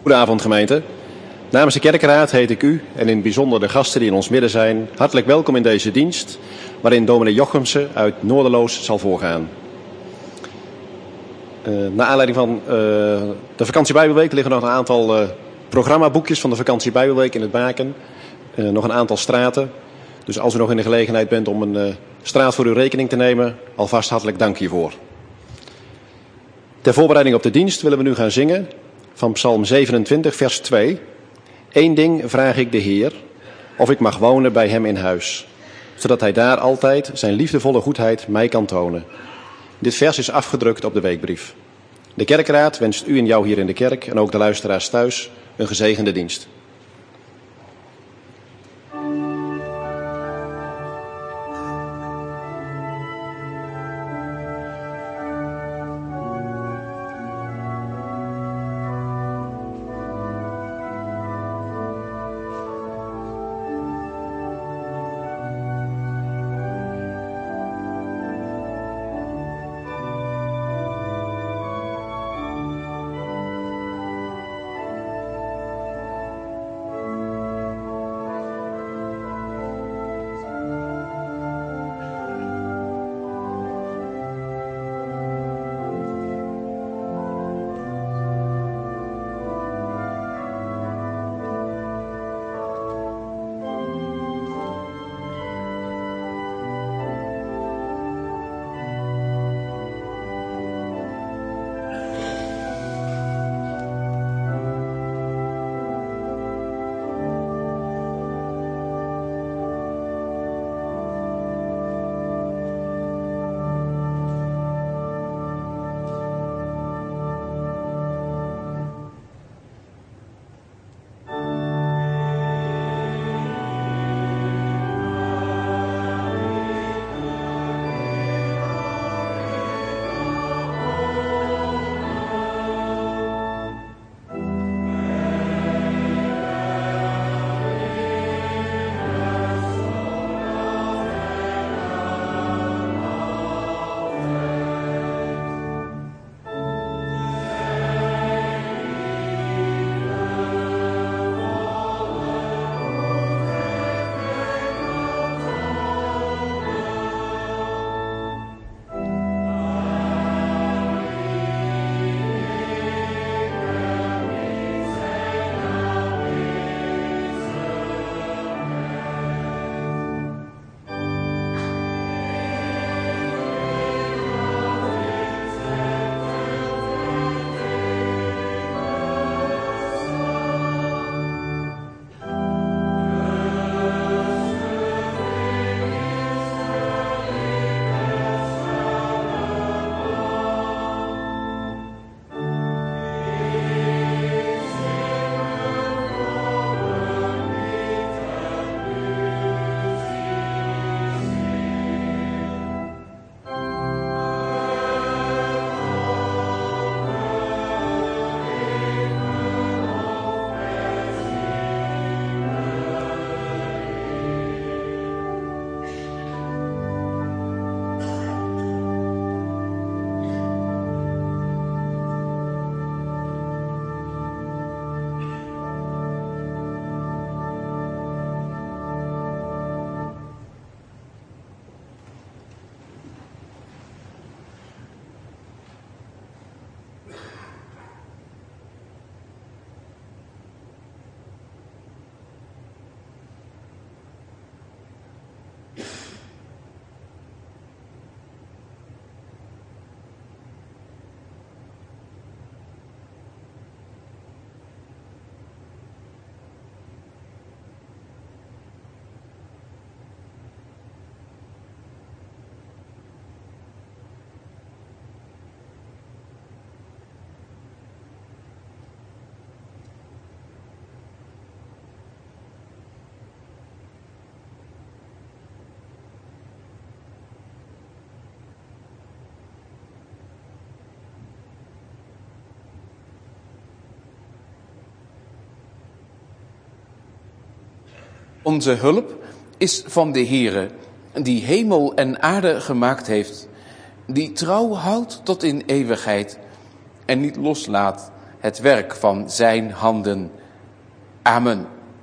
Goedenavond gemeente. Namens de kerkenraad heet ik u en in het bijzonder de gasten die in ons midden zijn hartelijk welkom in deze dienst waarin dominee Jochemsen uit Noorderloos zal voorgaan. Naar aanleiding van de vakantiebijbelweek liggen nog een aantal programmaboekjes van de vakantiebijbelweek in het baken. Nog een aantal straten. Dus als u nog in de gelegenheid bent om een straat voor uw rekening te nemen, alvast hartelijk dank hiervoor. Ter voorbereiding op de dienst willen we nu gaan zingen van Psalm 27, vers 2. Eén ding vraag ik de Heer, of ik mag wonen bij hem in huis, zodat hij daar altijd zijn liefdevolle goedheid mij kan tonen. Dit vers is afgedrukt op de weekbrief. De kerkraad wenst u en jou hier in de kerk en ook de luisteraars thuis een gezegende dienst. Onze hulp is van de Heere, die hemel en aarde gemaakt heeft, die trouw houdt tot in eeuwigheid en niet loslaat het werk van zijn handen. Amen.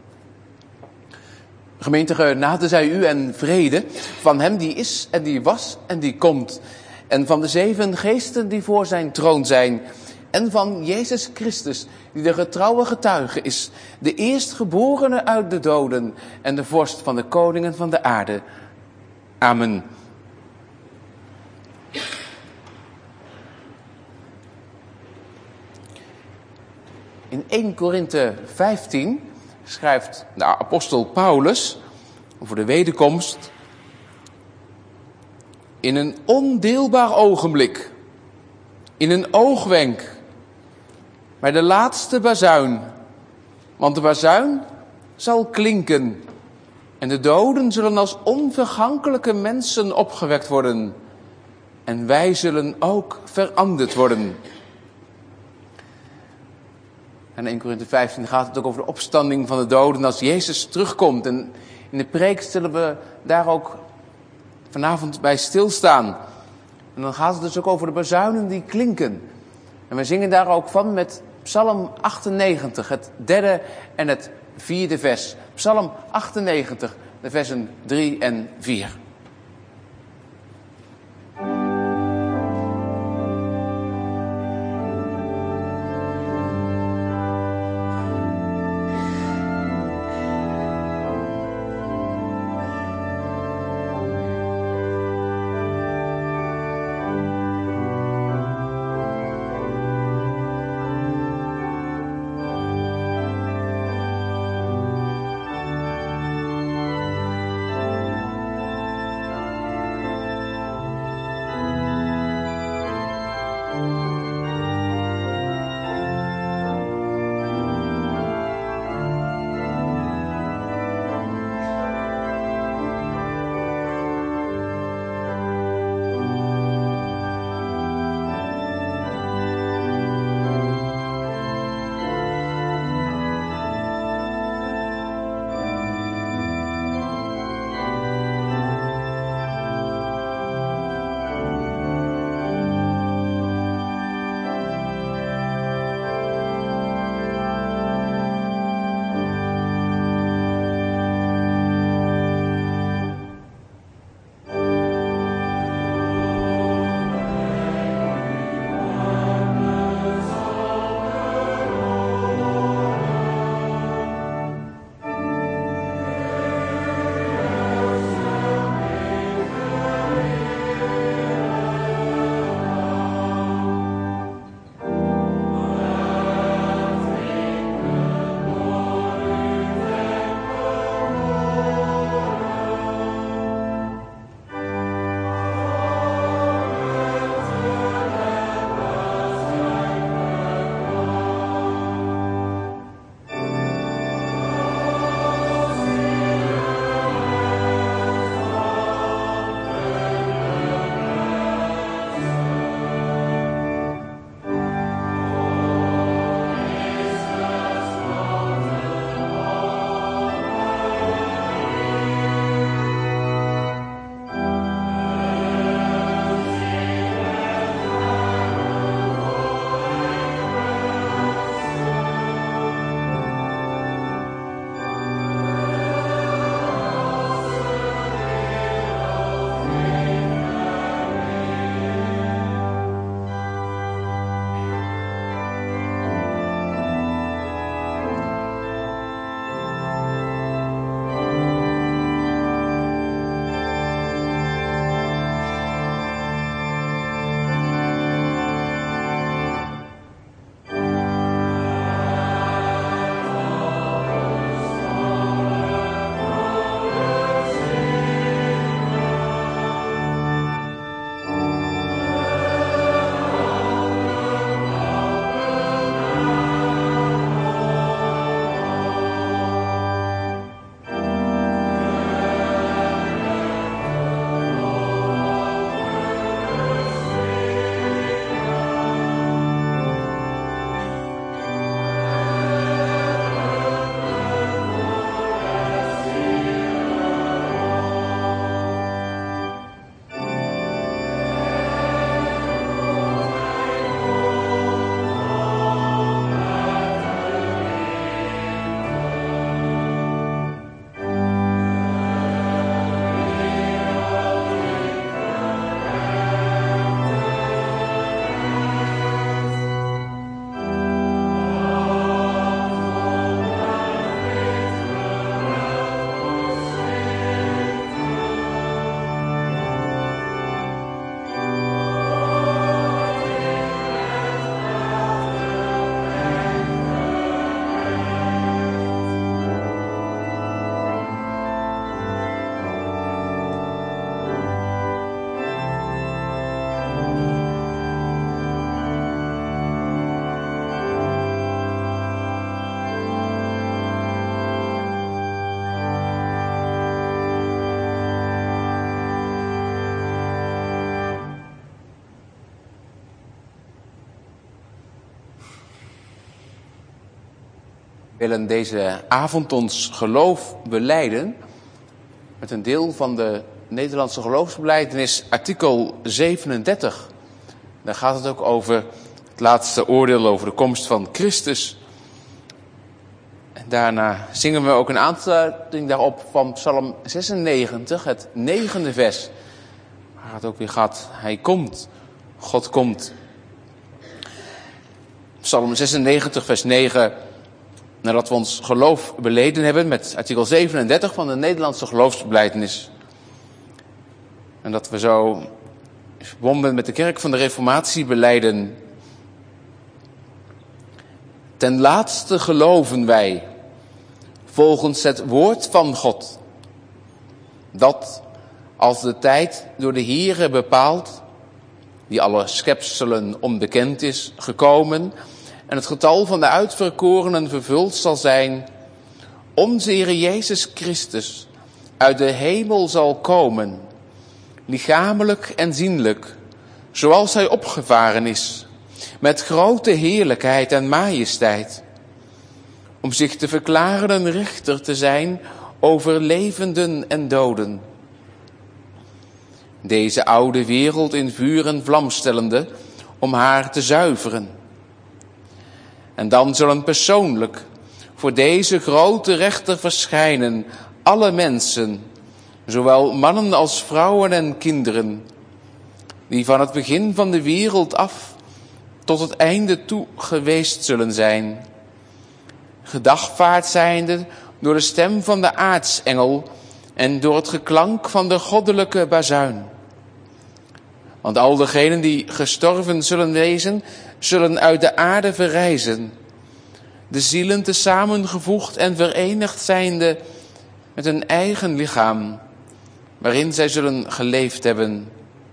Gemeente, genade zij u en vrede van hem die is en die was en die komt. En van de 7 geesten die voor zijn troon zijn. En van Jezus Christus, die de getrouwe getuige is. De eerstgeborene uit de doden en de vorst van de koningen van de aarde. Amen. In 1 Korinthe 15 schrijft de apostel Paulus over de wederkomst. In een ondeelbaar ogenblik, in een oogwenk, bij de laatste bazuin. Want de bazuin zal klinken en de doden zullen als onvergankelijke mensen opgewekt worden. En wij zullen ook veranderd worden. En in 1 Korinthe 15 gaat het ook over de opstanding van de doden als Jezus terugkomt. En in de preek zullen we daar ook vanavond bij stilstaan. En dan gaat het dus ook over de bazuinen die klinken. En we zingen daar ook van met Psalm 98, het 3e en het 4e vers. Psalm 98, de versen 3 en 4. willen deze avond ons geloof belijden met een deel van de Nederlandse geloofsbelijdenis, artikel 37. Daar gaat het ook over het laatste oordeel over de komst van Christus. En daarna zingen we ook een aansluiting daarop van Psalm 96, het 9e vers. Waar het ook weer gaat, hij komt, God komt. Psalm 96, vers 9. Nadat we ons geloof beleden hebben met artikel 37 van de Nederlandse geloofsbelijdenis. En dat we zo verbonden met de kerk van de Reformatie belijden. Ten laatste geloven wij, volgens het woord van God, dat als de tijd door de Here bepaald, die alle schepselen onbekend is, gekomen en het getal van de uitverkorenen vervuld zal zijn, onze Heere Jezus Christus uit de hemel zal komen, lichamelijk en zienlijk, zoals hij opgevaren is, met grote heerlijkheid en majesteit, om zich te verklaren een rechter te zijn over levenden en doden. Deze oude wereld in vuur en vlam stellende, om haar te zuiveren. En dan zullen persoonlijk voor deze grote rechter verschijnen alle mensen, zowel mannen als vrouwen en kinderen, die van het begin van de wereld af tot het einde toe geweest zullen zijn, gedagvaard zijnde door de stem van de aartsengel en door het geklank van de goddelijke bazuin. Want al degenen die gestorven zullen wezen, zullen uit de aarde verrijzen, de zielen te samengevoegd en verenigd zijnde met een eigen lichaam, waarin zij zullen geleefd hebben.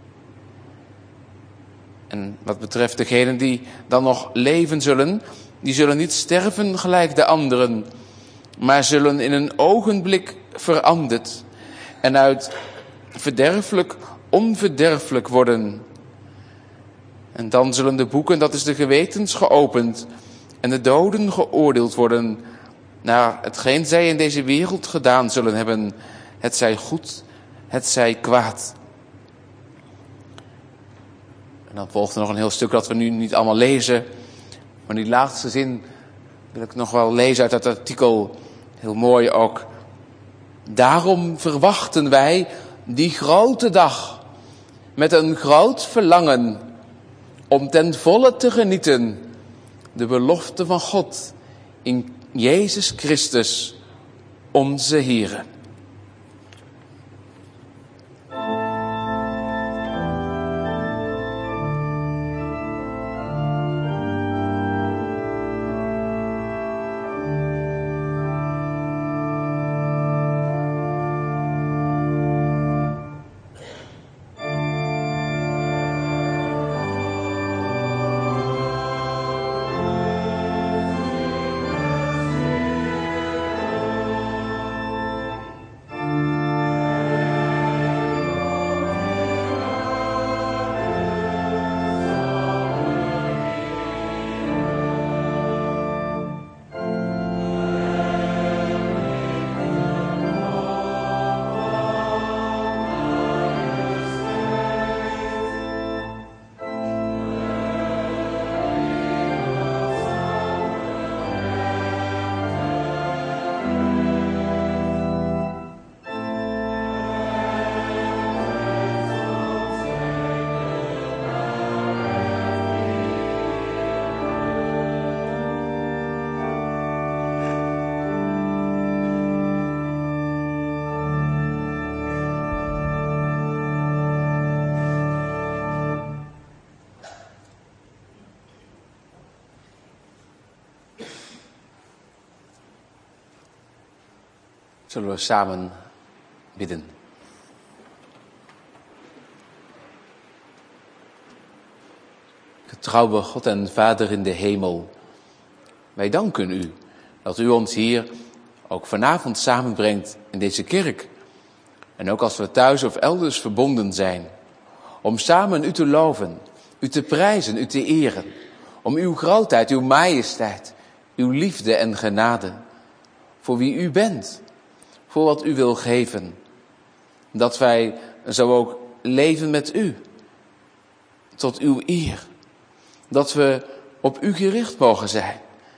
En wat betreft degenen die dan nog leven zullen, die zullen niet sterven gelijk de anderen, maar zullen in een ogenblik veranderd en uit verderfelijk onverderfelijk worden. En dan zullen de boeken, dat is de gewetens, geopend en de doden geoordeeld worden naar hetgeen zij in deze wereld gedaan zullen hebben, het zij goed, het zij kwaad. En dan volgt er nog een heel stuk dat we nu niet allemaal lezen, maar die laatste zin wil ik nog wel lezen uit dat artikel, heel mooi ook. Daarom verwachten wij die grote dag met een groot verlangen om ten volle te genieten de belofte van God in Jezus Christus, onze Heere. Zullen we samen bidden. Getrouwe God en Vader in de hemel, wij danken u dat u ons hier ook vanavond samenbrengt in deze kerk. En ook als we thuis of elders verbonden zijn, om samen u te loven, u te prijzen, u te eren. Om uw grootheid, uw majesteit, uw liefde en genade. Voor wie u bent. Voor wat u wil geven. Dat wij zo ook leven met u. Tot uw eer. Dat we op u gericht mogen zijn.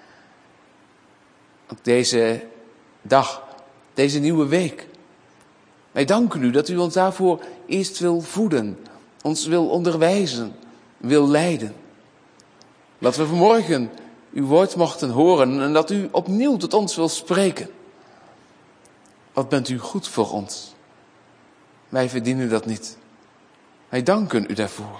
Op deze dag, deze nieuwe week. Wij danken u dat u ons daarvoor eerst wil voeden. Ons wil onderwijzen. Wil leiden. Dat we vanmorgen uw woord mochten horen. En dat u opnieuw tot ons wil spreken. Wat bent u goed voor ons. Wij verdienen dat niet. Wij danken u daarvoor.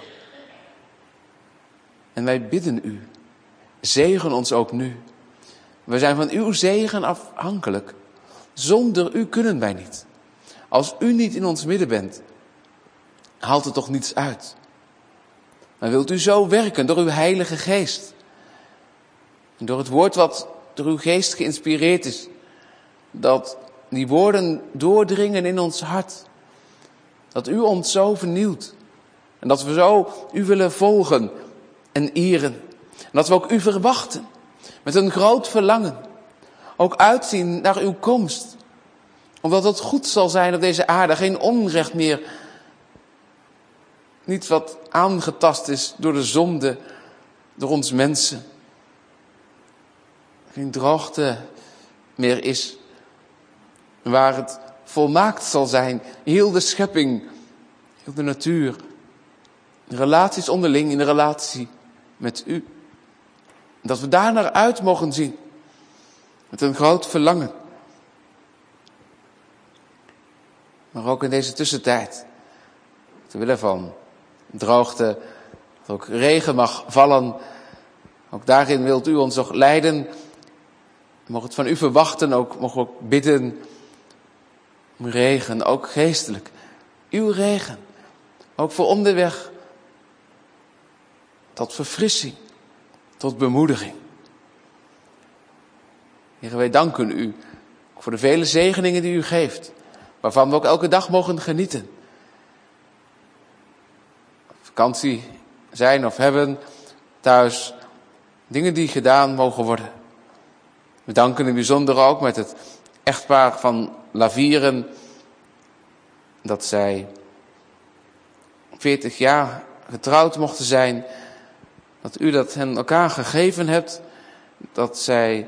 En wij bidden u. Zegen ons ook nu. We zijn van uw zegen afhankelijk. Zonder u kunnen wij niet. Als u niet in ons midden bent, haalt het toch niets uit. Maar wilt u zo werken door uw Heilige Geest. En door het woord wat door uw geest geïnspireerd is. Dat die woorden doordringen in ons hart. Dat u ons zo vernieuwt. En dat we zo u willen volgen en eren. En dat we ook u verwachten. Met een groot verlangen. Ook uitzien naar uw komst. Omdat het goed zal zijn op deze aarde. Geen onrecht meer. Niet wat aangetast is door de zonde. Door ons mensen. Geen droogte meer is. Waar het volmaakt zal zijn. Heel de schepping. Heel de natuur. De relaties onderling in de relatie met u. Dat we daar naar uit mogen zien. Met een groot verlangen. Maar ook in deze tussentijd. Te willen van droogte. Dat ook regen mag vallen. Ook daarin wilt u ons nog leiden. We mogen het van u verwachten. Ook mogen we ook bidden. Om regen. Ook geestelijk. Uw regen. Ook voor onderweg. Tot verfrissing. Tot bemoediging. Heer, wij danken u voor de vele zegeningen die u geeft. Waarvan we ook elke dag mogen genieten. Vakantie zijn of hebben. Thuis. Dingen die gedaan mogen worden. We danken in het bijzonder ook met het echtpaar van Lavieren. Dat zij 40 jaar getrouwd mochten zijn. Dat u dat hen elkaar gegeven hebt. Dat zij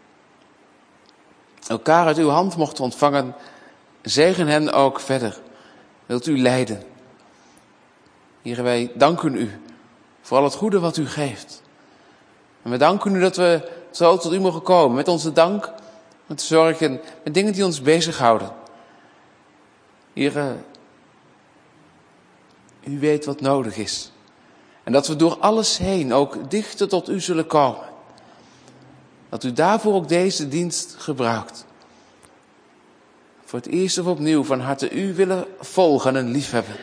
elkaar uit uw hand mochten ontvangen. Zegen hen ook verder. Wilt u leiden. Heer, wij danken u voor al het goede wat u geeft. En we danken u dat we zo tot u mogen komen. Met onze dank, met zorgen, met dingen die ons bezighouden. Heer, u weet wat nodig is. En dat we door alles heen ook dichter tot u zullen komen. Dat u daarvoor ook deze dienst gebruikt. Voor het eerst of opnieuw van harte u willen volgen en liefhebben.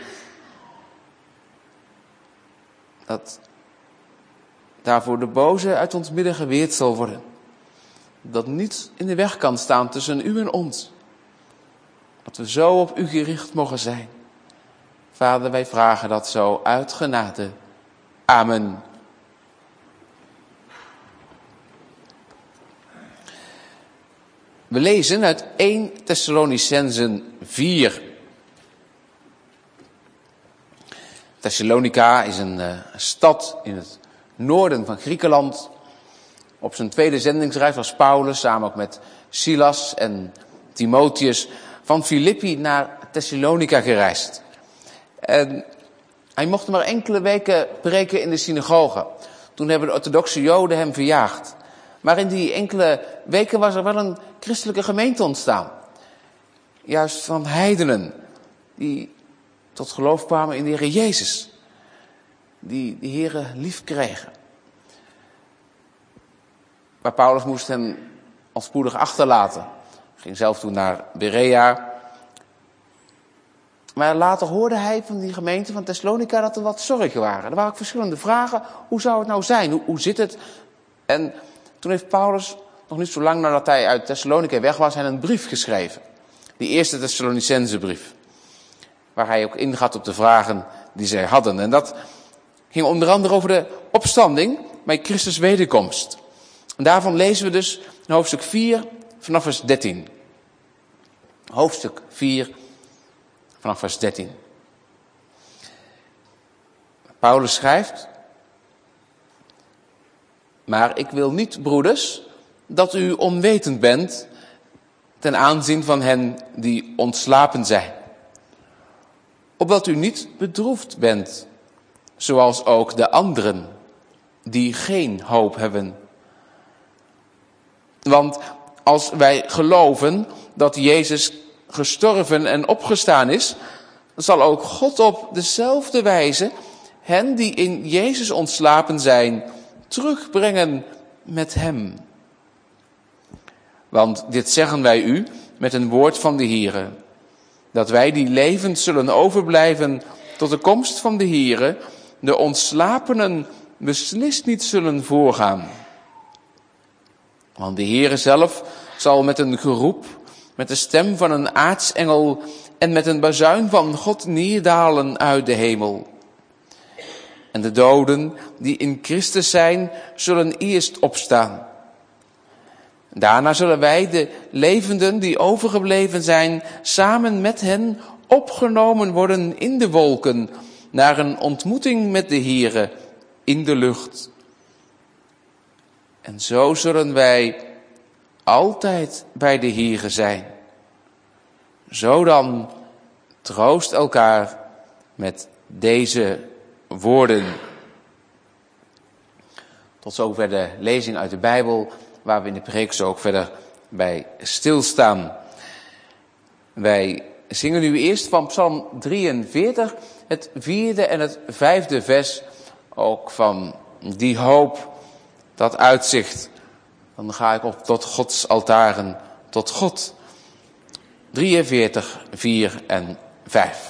Dat daarvoor de boze uit ons midden geweerd zal worden. Dat niets in de weg kan staan tussen u en ons. Dat we zo op u gericht mogen zijn. Vader, wij vragen dat zo uit genade. Amen. We lezen uit 1 Thessalonicenzen 4. Thessalonica is een stad in het noorden van Griekenland. Op zijn tweede zendingsreis was Paulus samen ook met Silas en Timotheus van Filippi naar Thessalonica gereisd. En hij mocht maar enkele weken preken in de synagoge. Toen hebben de orthodoxe Joden hem verjaagd. Maar in die enkele weken was er wel een christelijke gemeente ontstaan. Juist van heidenen die tot geloof kwamen in de Heer Jezus. Die de Heere lief kregen. Maar Paulus moest hen al spoedig achterlaten. Hij ging zelf toen naar Berea. Maar later hoorde hij van die gemeente van Thessalonica dat er wat zorgen waren. Er waren ook verschillende vragen. Hoe zou het nou zijn? Hoe zit het? En toen heeft Paulus, nog niet zo lang nadat hij uit Thessalonica weg was, hen een brief geschreven. Die eerste Thessalonicense brief. Waar hij ook ingaat op de vragen die zij hadden. En dat ging onder andere over de opstanding bij Christus wederkomst. En daarvan lezen we dus in hoofdstuk 4 vanaf vers 13. Hoofdstuk 4 vanaf vers 13. Paulus schrijft: Maar ik wil niet, broeders, dat u onwetend bent ten aanzien van hen die ontslapen zijn. Opdat u niet bedroefd bent, zoals ook de anderen die geen hoop hebben. Want als wij geloven dat Jezus gestorven en opgestaan is, zal ook God op dezelfde wijze hen die in Jezus ontslapen zijn, terugbrengen met hem. Want dit zeggen wij u met een woord van de Here, dat wij die levend zullen overblijven tot de komst van de Here, de ontslapenen beslist niet zullen voorgaan. Want de Heere zelf zal met een geroep, met de stem van een aartsengel en met een bazuin van God neerdalen uit de hemel. En de doden die in Christus zijn, zullen eerst opstaan. Daarna zullen wij, de levenden die overgebleven zijn, samen met hen opgenomen worden in de wolken, naar een ontmoeting met de Heere in de lucht. En zo zullen wij altijd bij de Heere zijn. Zo dan, troost elkaar met deze woorden. Tot zover de lezing uit de Bijbel, waar we in de preek zo ook verder bij stilstaan. Wij zingen nu eerst van Psalm 43, het 4e en het 5e vers, ook van die hoop, dat uitzicht. Dan ga ik op tot Gods altaren, tot God. 43, 4 en 5.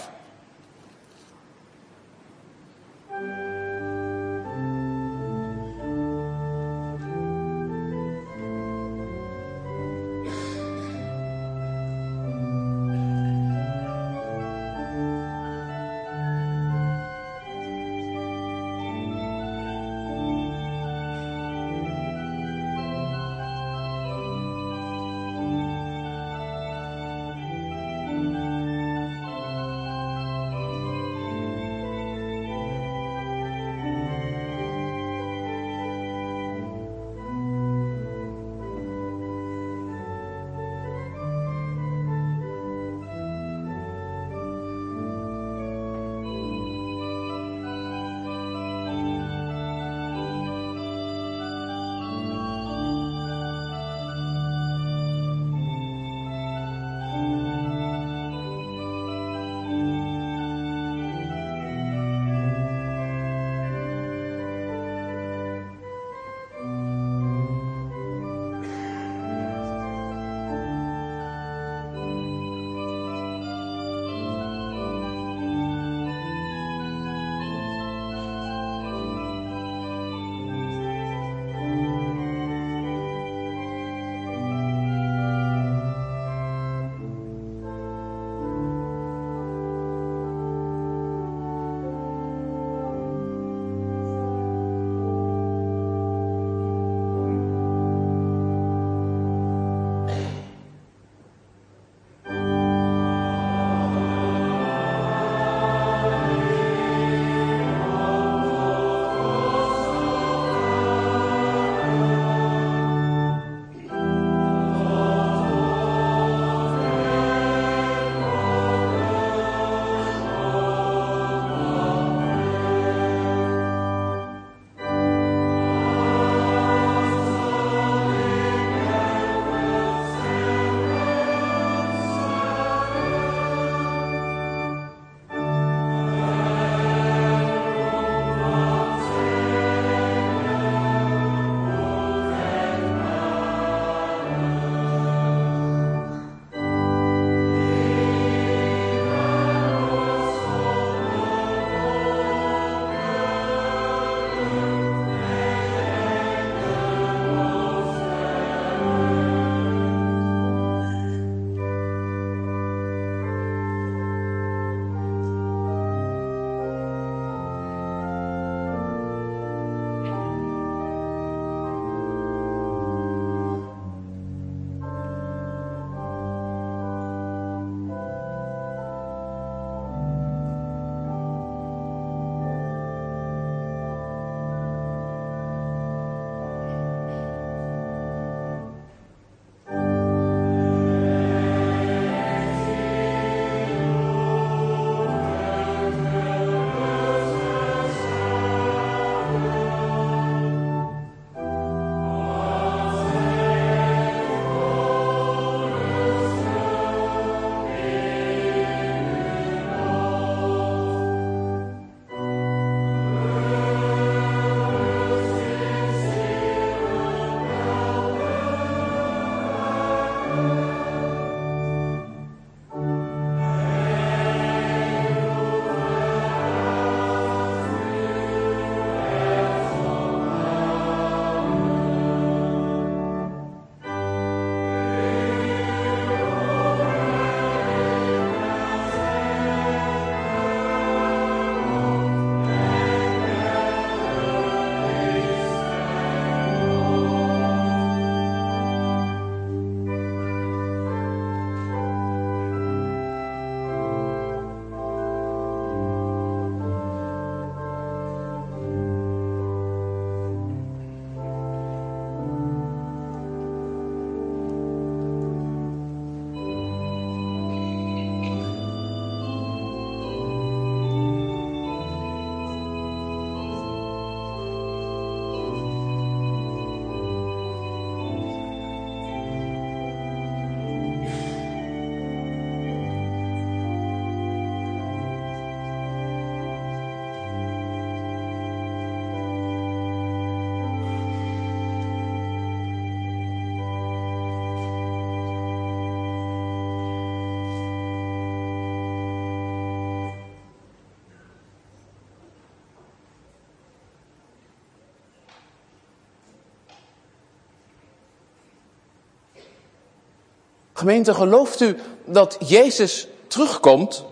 Gemeente, gelooft u dat Jezus terugkomt?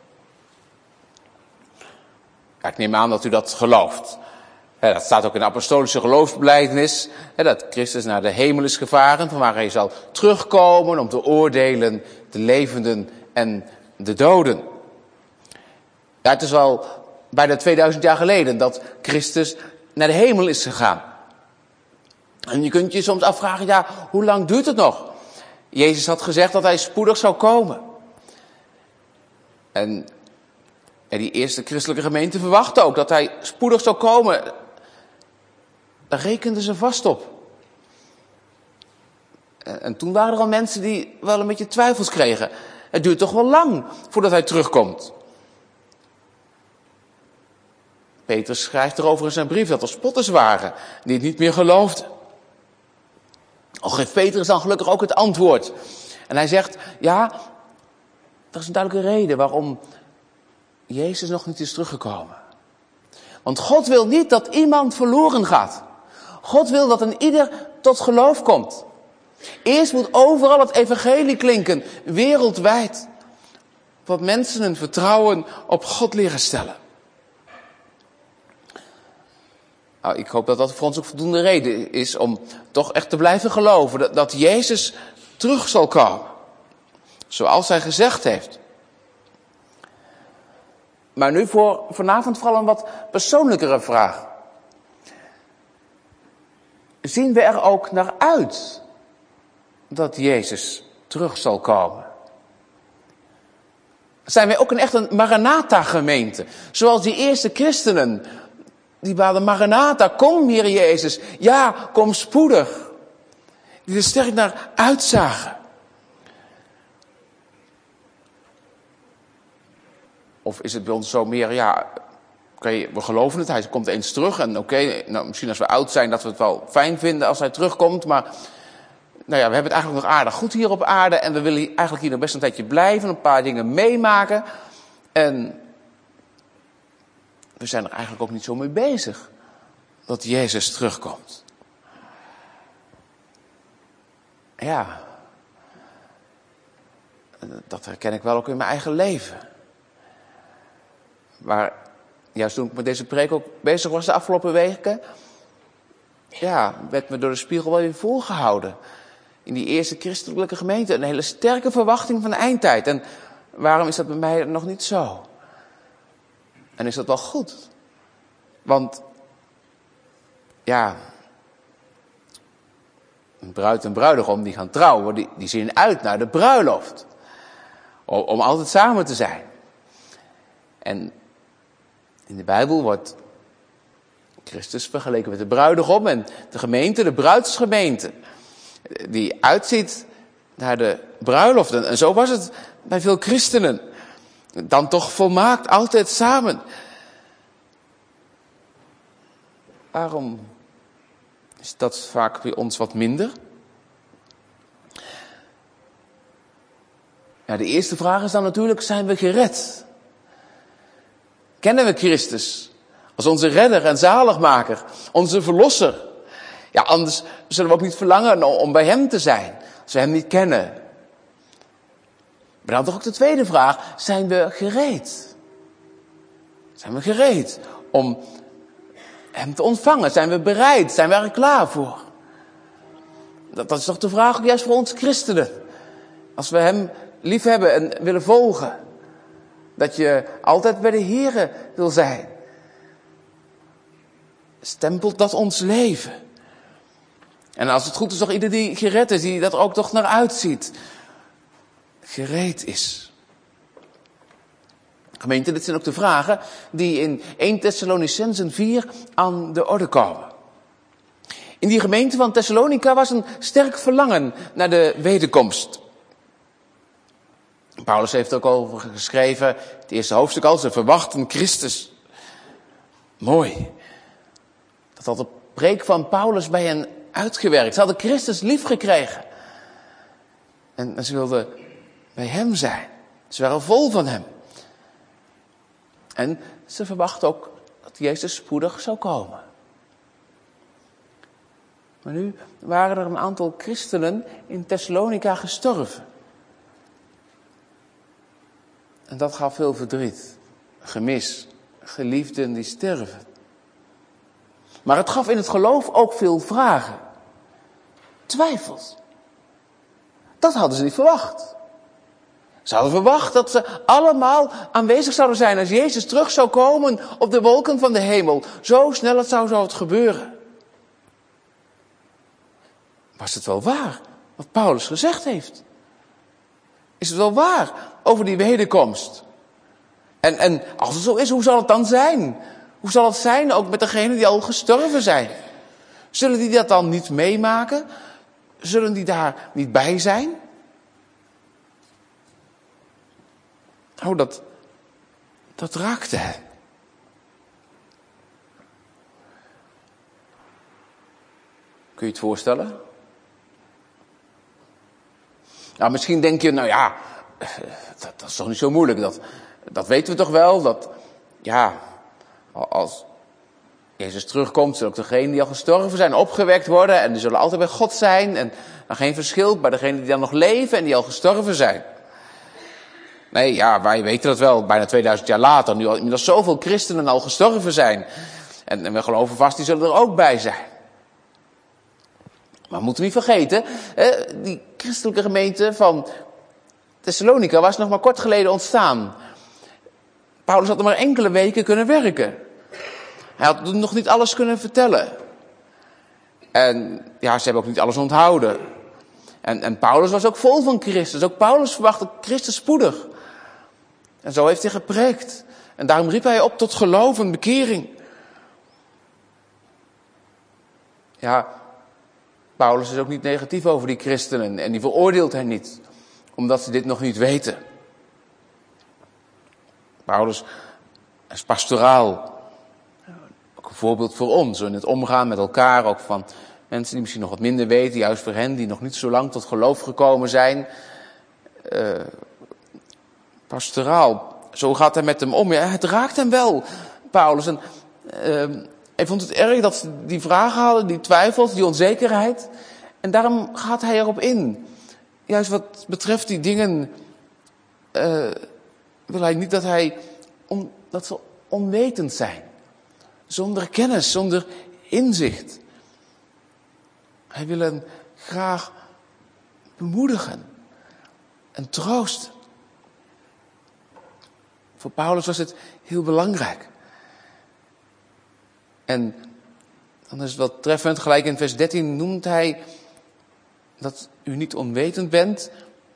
Ja, ik neem aan dat u dat gelooft. Dat staat ook in de apostolische geloofsbelijdenis. Dat Christus naar de hemel is gevaren, van waar hij zal terugkomen om te oordelen de levenden en de doden. Ja, het is al bijna 2000 jaar geleden dat Christus naar de hemel is gegaan. En je kunt je soms afvragen, ja, hoe lang duurt het nog? Jezus had gezegd dat hij spoedig zou komen. En die eerste christelijke gemeente verwachtte ook dat hij spoedig zou komen. Daar rekenden ze vast op. En toen waren er al mensen die wel een beetje twijfels kregen. Het duurt toch wel lang voordat hij terugkomt. Petrus schrijft erover in zijn brief dat er spotters waren die het niet meer geloofden. Al geeft Petrus dan gelukkig ook het antwoord. En hij zegt, ja, er is een duidelijke reden waarom Jezus nog niet is teruggekomen. Want God wil niet dat iemand verloren gaat. God wil dat een ieder tot geloof komt. Eerst moet overal het evangelie klinken, wereldwijd. Wat mensen hun vertrouwen op God leren stellen. Nou, ik hoop dat dat voor ons ook voldoende reden is om toch echt te blijven geloven dat Jezus terug zal komen. Zoals hij gezegd heeft. Maar nu voor vanavond vooral een wat persoonlijkere vraag. Zien we er ook naar uit dat Jezus terug zal komen? Zijn wij ook echt een Maranatha-gemeente? Zoals die eerste christenen. Die baden Maranatha, kom Heer Jezus. Ja, kom spoedig. Die er sterk naar uitzagen. Of is het bij ons zo meer, ja, oké, we geloven het, hij komt eens terug. En oké, nou, misschien als we oud zijn dat we het wel fijn vinden als hij terugkomt. Maar nou ja, we hebben het eigenlijk nog aardig goed hier op aarde. En we willen eigenlijk hier nog best een tijdje blijven, een paar dingen meemaken. En we zijn er eigenlijk ook niet zo mee bezig dat Jezus terugkomt. Ja, dat herken ik wel ook in mijn eigen leven. Maar juist toen ik met deze preek ook bezig was de afgelopen weken, ja, werd me door de spiegel wel weer voorgehouden. In die eerste christelijke gemeente een hele sterke verwachting van de eindtijd. En waarom is dat bij mij nog niet zo? En is dat wel goed? Want, ja, een bruid en bruidegom die gaan trouwen, die zien uit naar de bruiloft. Om altijd samen te zijn. En in de Bijbel wordt Christus vergeleken met de bruidegom en de gemeente, de bruidsgemeente. Die uitziet naar de bruiloft. En zo was het bij veel christenen. Dan toch volmaakt altijd samen. Waarom is dat vaak bij ons wat minder? Ja, de eerste vraag is dan natuurlijk, zijn we gered? Kennen we Christus als onze redder en zaligmaker, onze verlosser? Ja, anders zullen we ook niet verlangen om bij hem te zijn, als we hem niet kennen. Maar dan toch ook de tweede vraag, zijn we gereed? Zijn we gereed om hem te ontvangen? Zijn we bereid? Zijn we er klaar voor? Dat is toch de vraag ook juist voor ons christenen. Als we hem lief hebben en willen volgen. Dat je altijd bij de Here wil zijn. Stempelt dat ons leven? En als het goed is, toch ieder die gered is, die dat er ook toch naar uitziet. Gereed is. Gemeente, dit zijn ook de vragen die in 1 Thessalonicenzen 4 aan de orde komen. In die gemeente van Thessalonica was een sterk verlangen naar de wederkomst. Paulus heeft er ook over geschreven, het eerste hoofdstuk al, ze verwachten Christus. Mooi. Dat had de preek van Paulus bij hen uitgewerkt. Ze hadden Christus lief gekregen. En ze wilden bij hem zijn. Ze waren vol van hem. En ze verwachten ook dat Jezus spoedig zou komen. Maar nu waren er een aantal christenen in Thessalonica gestorven. En dat gaf veel verdriet, gemis, geliefden die sterven. Maar het gaf in het geloof ook veel vragen. Twijfels. Dat hadden ze niet verwacht. Ze hadden verwacht dat ze allemaal aanwezig zouden zijn als Jezus terug zou komen op de wolken van de hemel. Zo snel zou het gebeuren. Was het wel waar wat Paulus gezegd heeft? Is het wel waar over die wederkomst? En als het zo is, hoe zal het dan zijn? Hoe zal het zijn ook met degenen die al gestorven zijn? Zullen die dat dan niet meemaken? Zullen die daar niet bij zijn? Oh, dat raakte hen. Kun je het voorstellen? Nou, misschien denk je, nou ja, dat is toch niet zo moeilijk. Dat weten we toch wel. Dat, ja, als Jezus terugkomt, zullen ook degenen die al gestorven zijn opgewekt worden. En die zullen altijd bij God zijn. En dan geen verschil bij degenen die dan nog leven en die al gestorven zijn. Nee, ja, wij weten dat wel. Bijna 2000 jaar later. Nu al inmiddels zoveel christenen al gestorven zijn. En we geloven vast, die zullen er ook bij zijn. Maar we moeten niet vergeten, die christelijke gemeente van Thessalonica was nog maar kort geleden ontstaan. Paulus had er maar enkele weken kunnen werken. Hij had nog niet alles kunnen vertellen. En ja, ze hebben ook niet alles onthouden. En Paulus was ook vol van Christus. Ook Paulus verwachtte Christus spoedig. En zo heeft hij gepreekt. En daarom riep hij op tot geloof en bekering. Ja, Paulus is ook niet negatief over die christenen. En die veroordeelt hen niet. Omdat ze dit nog niet weten. Paulus is pastoraal. Ook een voorbeeld voor ons. In het omgaan met elkaar. Ook van mensen die misschien nog wat minder weten. Juist voor hen die nog niet zo lang tot geloof gekomen zijn. Pastoraal. Zo gaat hij met hem om. Ja, het raakt hem wel, Paulus. En hij vond het erg dat ze die vragen hadden, die twijfels, die onzekerheid. En daarom gaat hij erop in. Juist wat betreft die dingen wil hij niet dat ze onwetend zijn. Zonder kennis, zonder inzicht. Hij wil hen graag bemoedigen en troosten. Voor Paulus was het heel belangrijk. En dan is het wel treffend, gelijk in vers 13 noemt hij dat u niet onwetend bent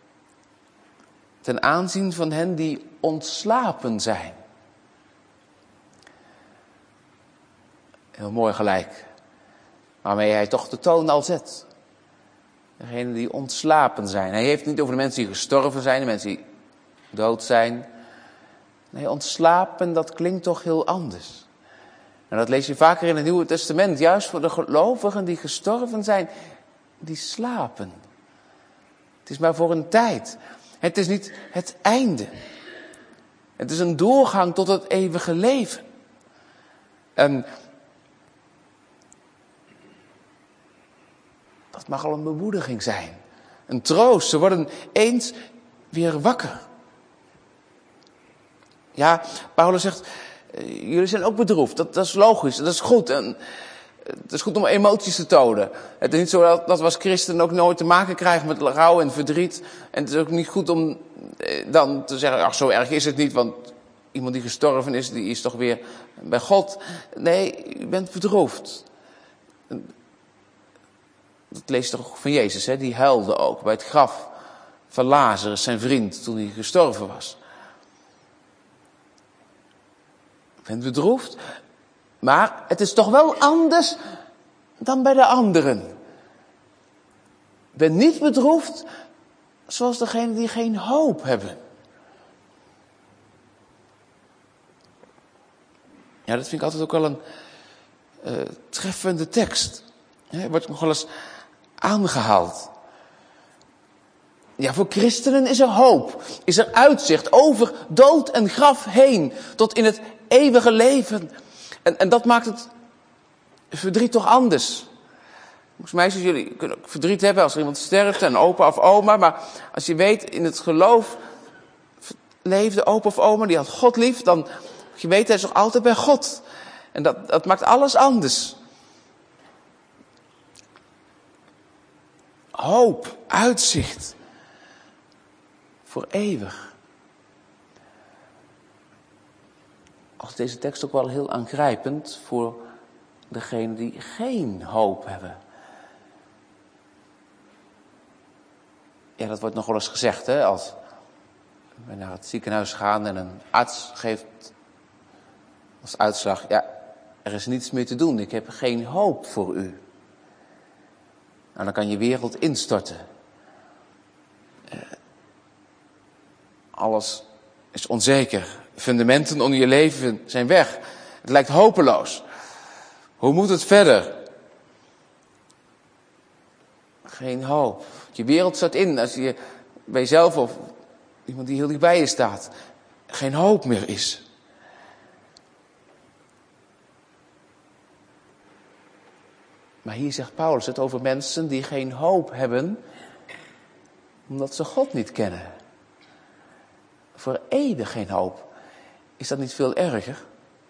ten aanzien van hen die ontslapen zijn. Heel mooi gelijk, waarmee hij toch de toon al zet. Degenen die ontslapen zijn. Hij heeft het niet over de mensen die gestorven zijn, de mensen die dood zijn. Nee, ontslapen, dat klinkt toch heel anders. En dat lees je vaker in het Nieuwe Testament. Juist voor de gelovigen die gestorven zijn, die slapen. Het is maar voor een tijd. Het is niet het einde. Het is een doorgang tot het eeuwige leven. En dat mag al een bemoediging zijn. Een troost. Ze worden eens weer wakker. Ja, Paulus zegt, jullie zijn ook bedroefd. Dat is logisch, dat is goed. En het is goed om emoties te tonen. Het is niet zo dat we als christenen ook nooit te maken krijgen met rouw en verdriet. En het is ook niet goed om dan te zeggen, ach, zo erg is het niet, want iemand die gestorven is, die is toch weer bij God. Nee, u bent bedroefd. Dat leest toch van Jezus, hè? Die huilde ook bij het graf van Lazarus, zijn vriend, toen hij gestorven was. U bent bedroefd, maar het is toch wel anders dan bij de anderen. U bent niet bedroefd zoals degenen die geen hoop hebben. Ja, dat vind ik altijd ook wel een treffende tekst. Wordt nog wel eens aangehaald. Ja, voor christenen is er hoop. Is er uitzicht over dood en graf heen. Tot in het eeuwige leven. En dat maakt het verdriet toch anders. Volgens mij, jullie kunnen ook verdriet hebben als er iemand sterft. En opa of oma. Maar als je weet, in het geloof leefde, opa of oma, die had God lief, dan, je weet, hij is nog altijd bij God. En dat maakt alles anders. Hoop, uitzicht. Voor eeuwig. Als deze tekst ook wel heel aangrijpend voor degenen die geen hoop hebben. Ja, dat wordt nog wel eens gezegd, hè, als we naar het ziekenhuis gaan en een arts geeft als uitslag, ja, er is niets meer te doen, ik heb geen hoop voor u. Nou, dan kan je wereld instorten. Alles is onzeker. Fundamenten onder je leven zijn weg. Het lijkt hopeloos. Hoe moet het verder? Geen hoop. Je wereld stort in als je bij jezelf of iemand die heel dichtbij je staat geen hoop meer is. Maar hier zegt Paulus het over mensen die geen hoop hebben, omdat ze God niet kennen. Voor eeuwig geen hoop. Is dat niet veel erger?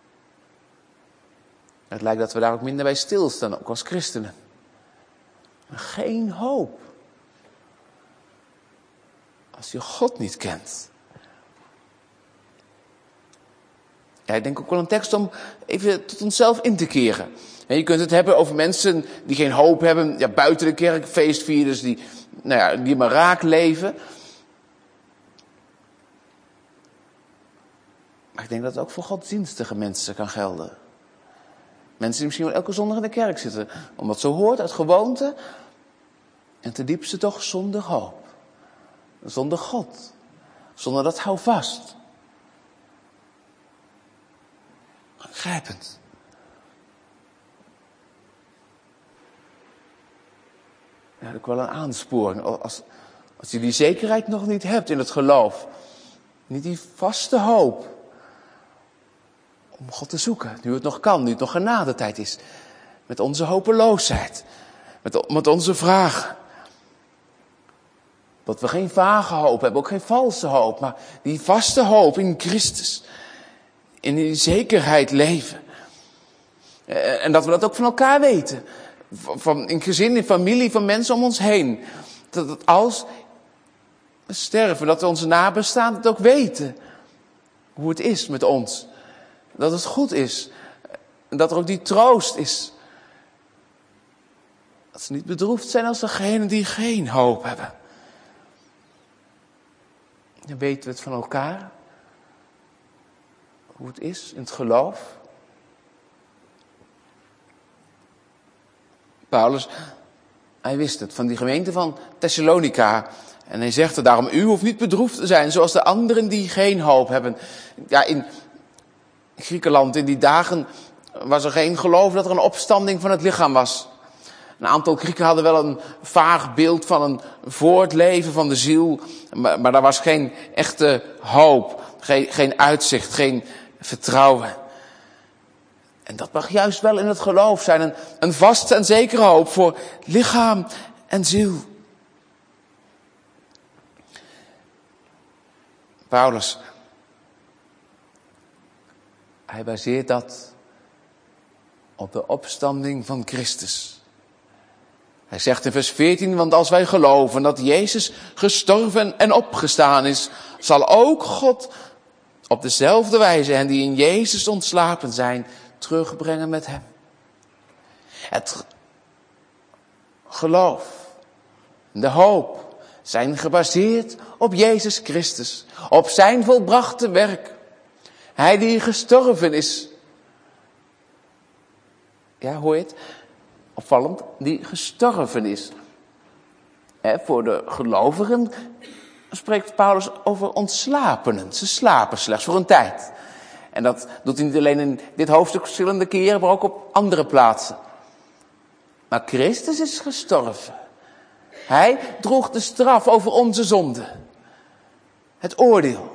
Het lijkt dat we daar ook minder bij stilstaan, ook als christenen. Maar geen hoop. Als je God niet kent. Ja, ik denk ook wel een tekst om even tot onszelf in te keren. En je kunt het hebben over mensen die geen hoop hebben, ja, buiten de kerk, feestvierders die maar raak leven. Maar ik denk dat het ook voor godsdienstige mensen kan gelden. Mensen die misschien wel elke zondag in de kerk zitten, omdat zo hoort uit gewoonte. En ten diepste toch zonder hoop. Zonder God. Zonder dat houvast. Aangrijpend. Ja, ook wel een aansporing. Als je die zekerheid nog niet hebt in het geloof. Niet die vaste hoop. Om God te zoeken. Nu het nog kan. Nu het nog genadetijd is. Met onze hopeloosheid. Met onze vragen. Dat we geen vage hoop hebben. Ook geen valse hoop. Maar die vaste hoop in Christus. In die zekerheid leven. En dat we dat ook van elkaar weten. In gezin, in familie, van mensen om ons heen. Dat als we sterven, dat onze nabestaanden het ook weten. Hoe het is met ons. Dat het goed is. En dat er ook die troost is. Dat ze niet bedroefd zijn als degenen die geen hoop hebben. Dan weten we het van elkaar. Hoe het is in het geloof. Paulus, hij wist het van die gemeente van Thessalonica. En hij zegt er daarom, u hoeft niet bedroefd te zijn zoals de anderen die geen hoop hebben. Ja, in Griekenland in die dagen was er geen geloof dat er een opstanding van het lichaam was. Een aantal Grieken hadden wel een vaag beeld van een voortleven van de ziel. Maar daar was geen echte hoop, geen uitzicht, geen vertrouwen. En dat mag juist wel in het geloof zijn. Een vaste en zekere hoop voor lichaam en ziel. Paulus, hij baseert dat op de opstanding van Christus. Hij zegt in vers 14, want als wij geloven dat Jezus gestorven en opgestaan is, zal ook God op dezelfde wijze hen die in Jezus ontslapen zijn, terugbrengen met hem. Het geloof, de hoop zijn gebaseerd op Jezus Christus, op zijn volbrachte werk. Hij die gestorven is. Ja, hoor je het? Opvallend, die gestorven is. Voor de gelovigen spreekt Paulus over ontslapenen. Ze slapen slechts voor een tijd. En dat doet hij niet alleen in dit hoofdstuk verschillende keren, maar ook op andere plaatsen. Maar Christus is gestorven. Hij droeg de straf over onze zonde. Het oordeel.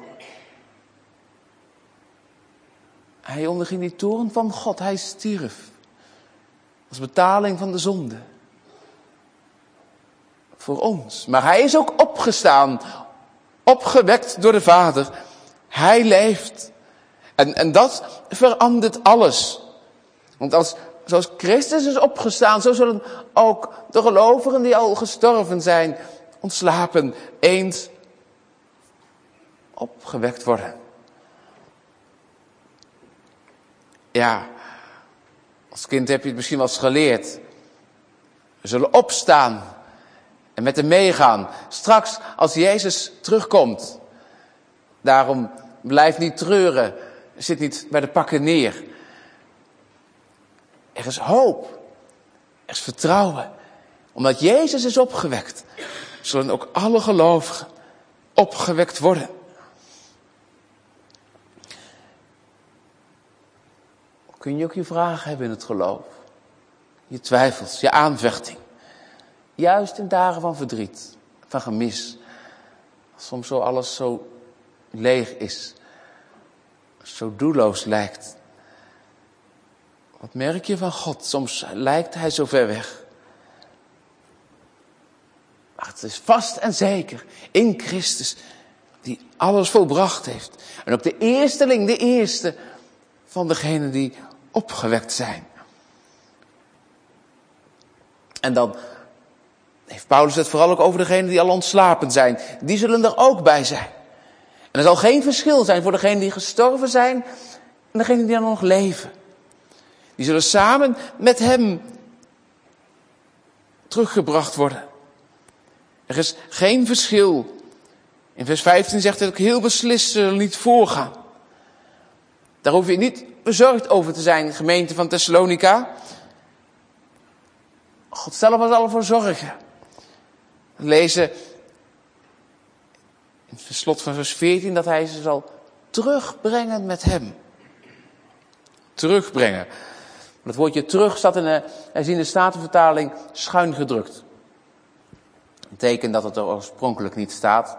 Hij onderging die toorn van God. Hij stierf. Als betaling van de zonde. Voor ons. Maar hij is ook opgestaan. Opgewekt door de Vader. Hij leeft. En dat verandert alles. Want zoals Christus is opgestaan, zo zullen ook de gelovigen die al gestorven zijn, ontslapen, eens opgewekt worden. Ja, als kind heb je het misschien wel eens geleerd. We zullen opstaan en met hem meegaan. Straks als Jezus terugkomt. Daarom blijf niet treuren. Zit niet bij de pakken neer. Er is hoop. Er is vertrouwen. Omdat Jezus is opgewekt, zullen ook alle gelovigen opgewekt worden. Kun je ook je vragen hebben in het geloof. Je twijfels, je aanvechting. Juist in dagen van verdriet, van gemis. Als soms zo alles zo leeg is. Zo doelloos lijkt. Wat merk je van God? Soms lijkt hij zo ver weg. Maar het is vast en zeker in Christus die alles volbracht heeft. En ook de eerste van degenen die opgewekt zijn. En dan heeft Paulus het vooral ook over degenen die al ontslapen zijn. Die zullen er ook bij zijn. En er zal geen verschil zijn voor degenen die gestorven zijn en degenen die dan nog leven. Die zullen samen met hem teruggebracht worden. Er is geen verschil. In vers 15 zegt hij ook heel beslist zullen niet voorgaan. Daar hoef je niet bezorgd over te zijn, gemeente van Thessalonica. God zelf was al voor zorgen. We lezen in het slot van vers 14 dat hij ze zal terugbrengen met hem. Terugbrengen. Dat woordje terug staat in de Statenvertaling schuin gedrukt. Een teken dat het er oorspronkelijk niet staat.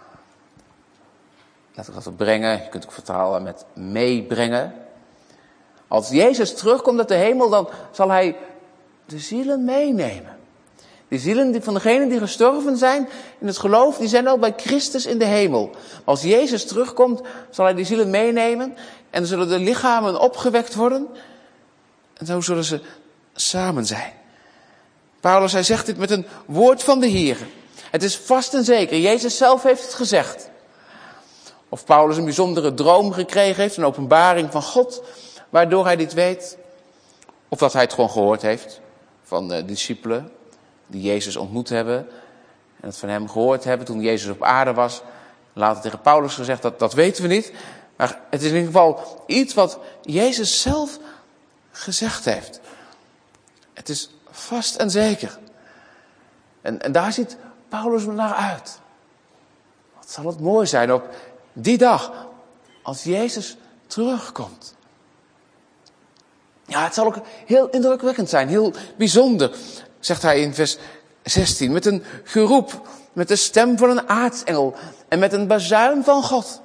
Laat ik dat brengen. Je kunt ook vertalen met meebrengen. Als Jezus terugkomt uit de hemel, dan zal hij de zielen meenemen. Die zielen van degenen die gestorven zijn in het geloof, die zijn al bij Christus in de hemel. Als Jezus terugkomt, zal hij die zielen meenemen. En dan zullen de lichamen opgewekt worden. En zo zullen ze samen zijn. Paulus, hij zegt dit met een woord van de Heer. Het is vast en zeker. Jezus zelf heeft het gezegd. Of Paulus een bijzondere droom gekregen heeft, een openbaring van God, waardoor hij dit weet. Of dat hij het gewoon gehoord heeft van de discipelen die Jezus ontmoet hebben. En het van hem gehoord hebben toen Jezus op aarde was. Later tegen Paulus gezegd, dat weten we niet. Maar het is in ieder geval iets wat Jezus zelf gezegd heeft. Het is vast en zeker. En daar ziet Paulus naar uit. Wat zal het mooi zijn op die dag, als Jezus terugkomt. Ja, het zal ook heel indrukwekkend zijn, heel bijzonder, zegt hij in vers 16. Met een geroep, met de stem van een aartsengel en met een bazuin van God.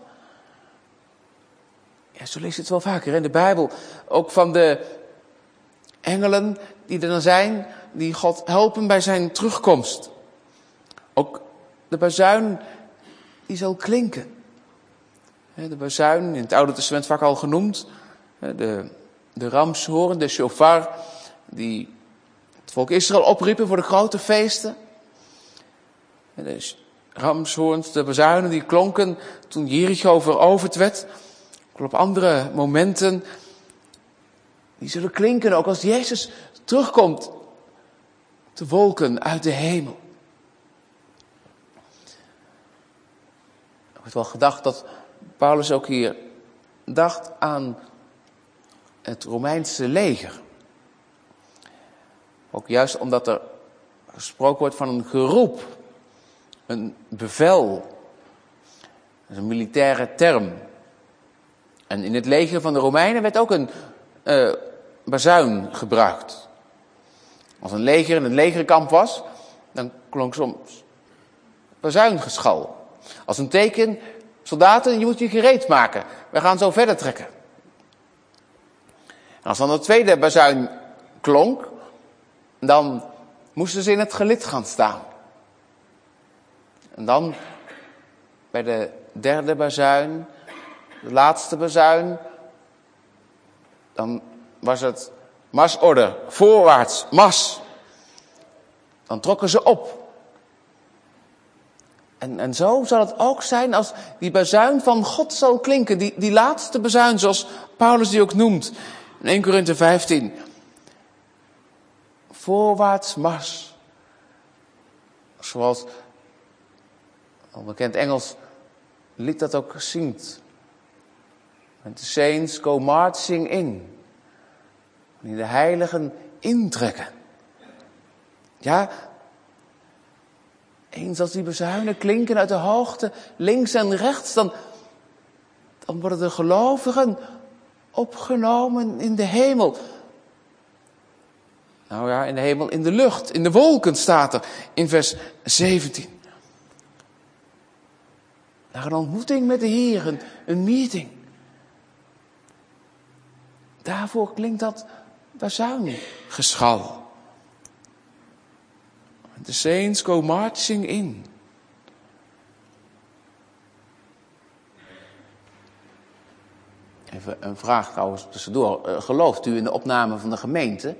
Ja, zo lees je het wel vaker in de Bijbel. Ook van de engelen die er dan zijn, die God helpen bij zijn terugkomst. Ook de bazuin die zal klinken. De bazuin, in het Oude Testament vaak al genoemd. De ramshoorn, de shofar, die het volk Israël opriepen voor de grote feesten. De ramshoorns, de bazuinen, die klonken toen Jericho veroverd werd. Op andere momenten, die zullen klinken ook als Jezus terugkomt. De wolken uit de hemel. Er wordt wel gedacht dat Paulus ook hier dacht aan het Romeinse leger. Ook juist omdat er gesproken wordt van een geroep, een bevel. Dat is een militaire term. En in het leger van de Romeinen werd ook een bazuin gebruikt. Als een leger in een legerkamp was, dan klonk soms bazuingeschal. Als een teken, soldaten, je moet je gereed maken. We gaan zo verder trekken. En als dan de tweede bazuin klonk, dan moesten ze in het gelid gaan staan. En dan, bij de derde bazuin, de laatste bazuin, dan was het marsorde, voorwaarts, mars. Dan trokken ze op. En zo zal het ook zijn als die bazuin van God zal klinken. Die laatste bazuin, zoals Paulus die ook noemt. In 1 Korinthe 15. Voorwaarts mars. Zoals een bekend Engels lied dat ook zingt. And the saints go marching in. Wanneer de heiligen intrekken. Ja, eens als die bezuinen klinken uit de hoogte, links en rechts, dan worden de gelovigen opgenomen in de hemel. Nou ja, in de hemel, in de lucht, in de wolken staat er in vers 17. Naar een ontmoeting met de Heer, een meeting. Daarvoor klinkt dat bazuingeschal. The saints go marching in. Even een vraag trouwens tussendoor. Gelooft u in de opname van de gemeente?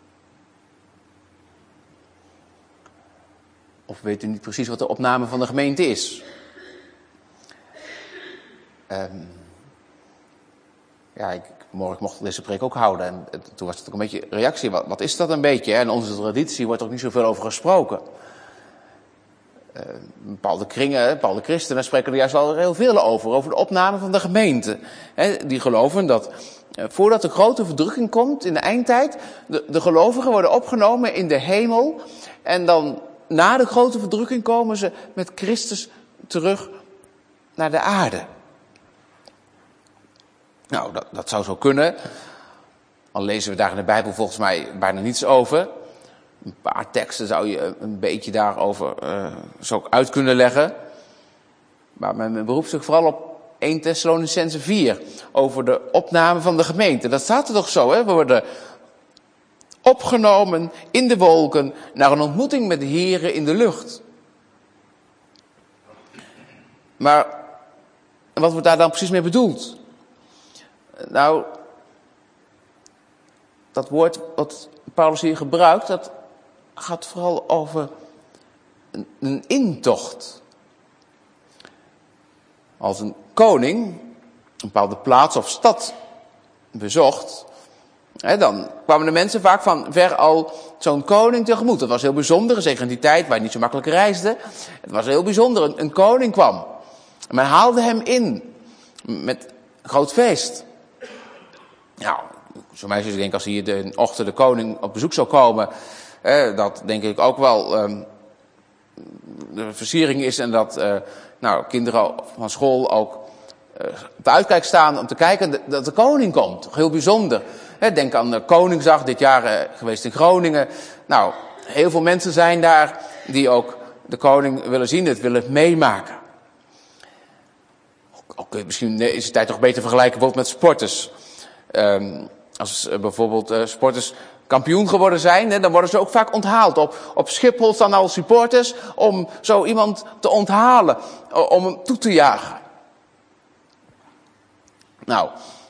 Of weet u niet precies wat de opname van de gemeente is? Morgen mocht ik deze preek ook houden. En toen was het ook een beetje reactie. Wat is dat een beetje? En onze traditie wordt er ook niet zoveel over gesproken. Bepaalde kringen, bepaalde christenen spreken er juist wel heel veel over de opname van de gemeente. Die geloven dat voordat de grote verdrukking komt in de eindtijd, de gelovigen worden opgenomen in de hemel. En dan na de grote verdrukking komen ze met Christus terug naar de aarde. Nou, dat zou zo kunnen. Al lezen we daar in de Bijbel volgens mij bijna niets over. Een paar teksten zou je een beetje daarover zo uit kunnen leggen. Maar men beroept zich vooral op 1 Thessalonicense 4. Over de opname van de gemeente. Dat staat er toch zo, hè? We worden opgenomen in de wolken naar een ontmoeting met de Here in de lucht. Maar wat wordt daar dan precies mee bedoeld? Nou, dat woord wat Paulus hier gebruikt, dat gaat vooral over een intocht. Als een koning een bepaalde plaats of stad bezocht, dan kwamen de mensen vaak van ver al zo'n koning tegemoet. Dat was heel bijzonder, zeker in die tijd waar je niet zo makkelijk reisde. Het was heel bijzonder, een koning kwam. En men haalde hem in met een groot feest. Nou, zo mij is denk als hier de ochtend de koning op bezoek zou komen, dat denk ik ook wel de versiering is en dat kinderen van school ook op de uitkijk staan om te kijken dat de koning komt. Toch heel bijzonder. Denk aan de Koningsdag, dit jaar geweest in Groningen. Nou, heel veel mensen zijn daar die ook de koning willen zien, het willen meemaken. Ook misschien is het tijd toch beter vergelijken bijvoorbeeld met sporters. Als bijvoorbeeld sporters kampioen geworden zijn, dan worden ze ook vaak onthaald. Op Schiphol staan al supporters om zo iemand te onthalen, om hem toe te jagen. Nou,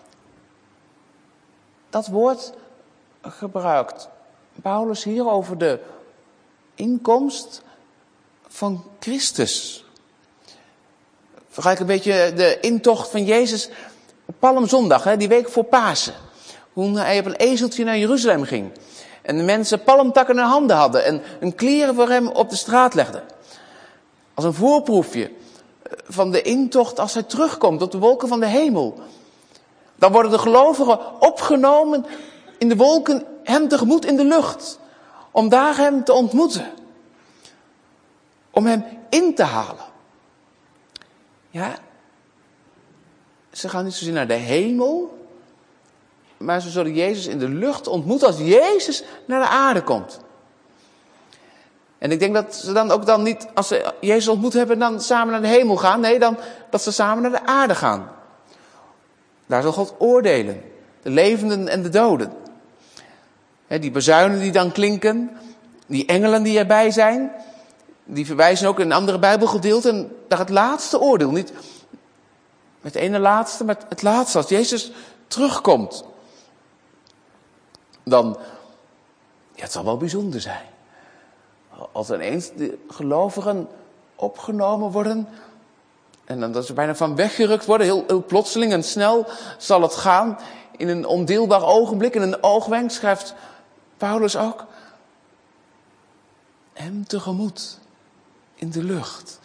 dat woord gebruikt Paulus hier over de inkomst van Christus. Vergelijk een beetje de intocht van Jezus op Palmzondag, die week voor Pasen. Hoe hij op een ezeltje naar Jeruzalem ging. En de mensen palmtakken in handen hadden en hun kleren voor hem op de straat legden. Als een voorproefje van de intocht als hij terugkomt op de wolken van de hemel. Dan worden de gelovigen opgenomen in de wolken hem tegemoet in de lucht. Om daar hem te ontmoeten. Om hem in te halen. Ja, ze gaan niet zozeer naar de hemel, maar ze zullen Jezus in de lucht ontmoeten als Jezus naar de aarde komt. En ik denk dat ze dan ook niet, als ze Jezus ontmoet hebben, dan samen naar de hemel gaan. Nee, dan dat ze samen naar de aarde gaan. Daar zal God oordelen. De levenden en de doden. Die bazuinen die dan klinken, die engelen die erbij zijn, die verwijzen ook in andere Bijbelgedeelten naar het laatste oordeel. Niet Met de ene laatste, met het laatste. Als Jezus terugkomt, dan, ja, het zal wel bijzonder zijn. Als ineens de gelovigen opgenomen worden en dan dat ze bijna van weggerukt worden, heel plotseling en snel zal het gaan. In een ondeelbaar ogenblik, in een oogwenk, schrijft Paulus ook. Hem tegemoet in de lucht.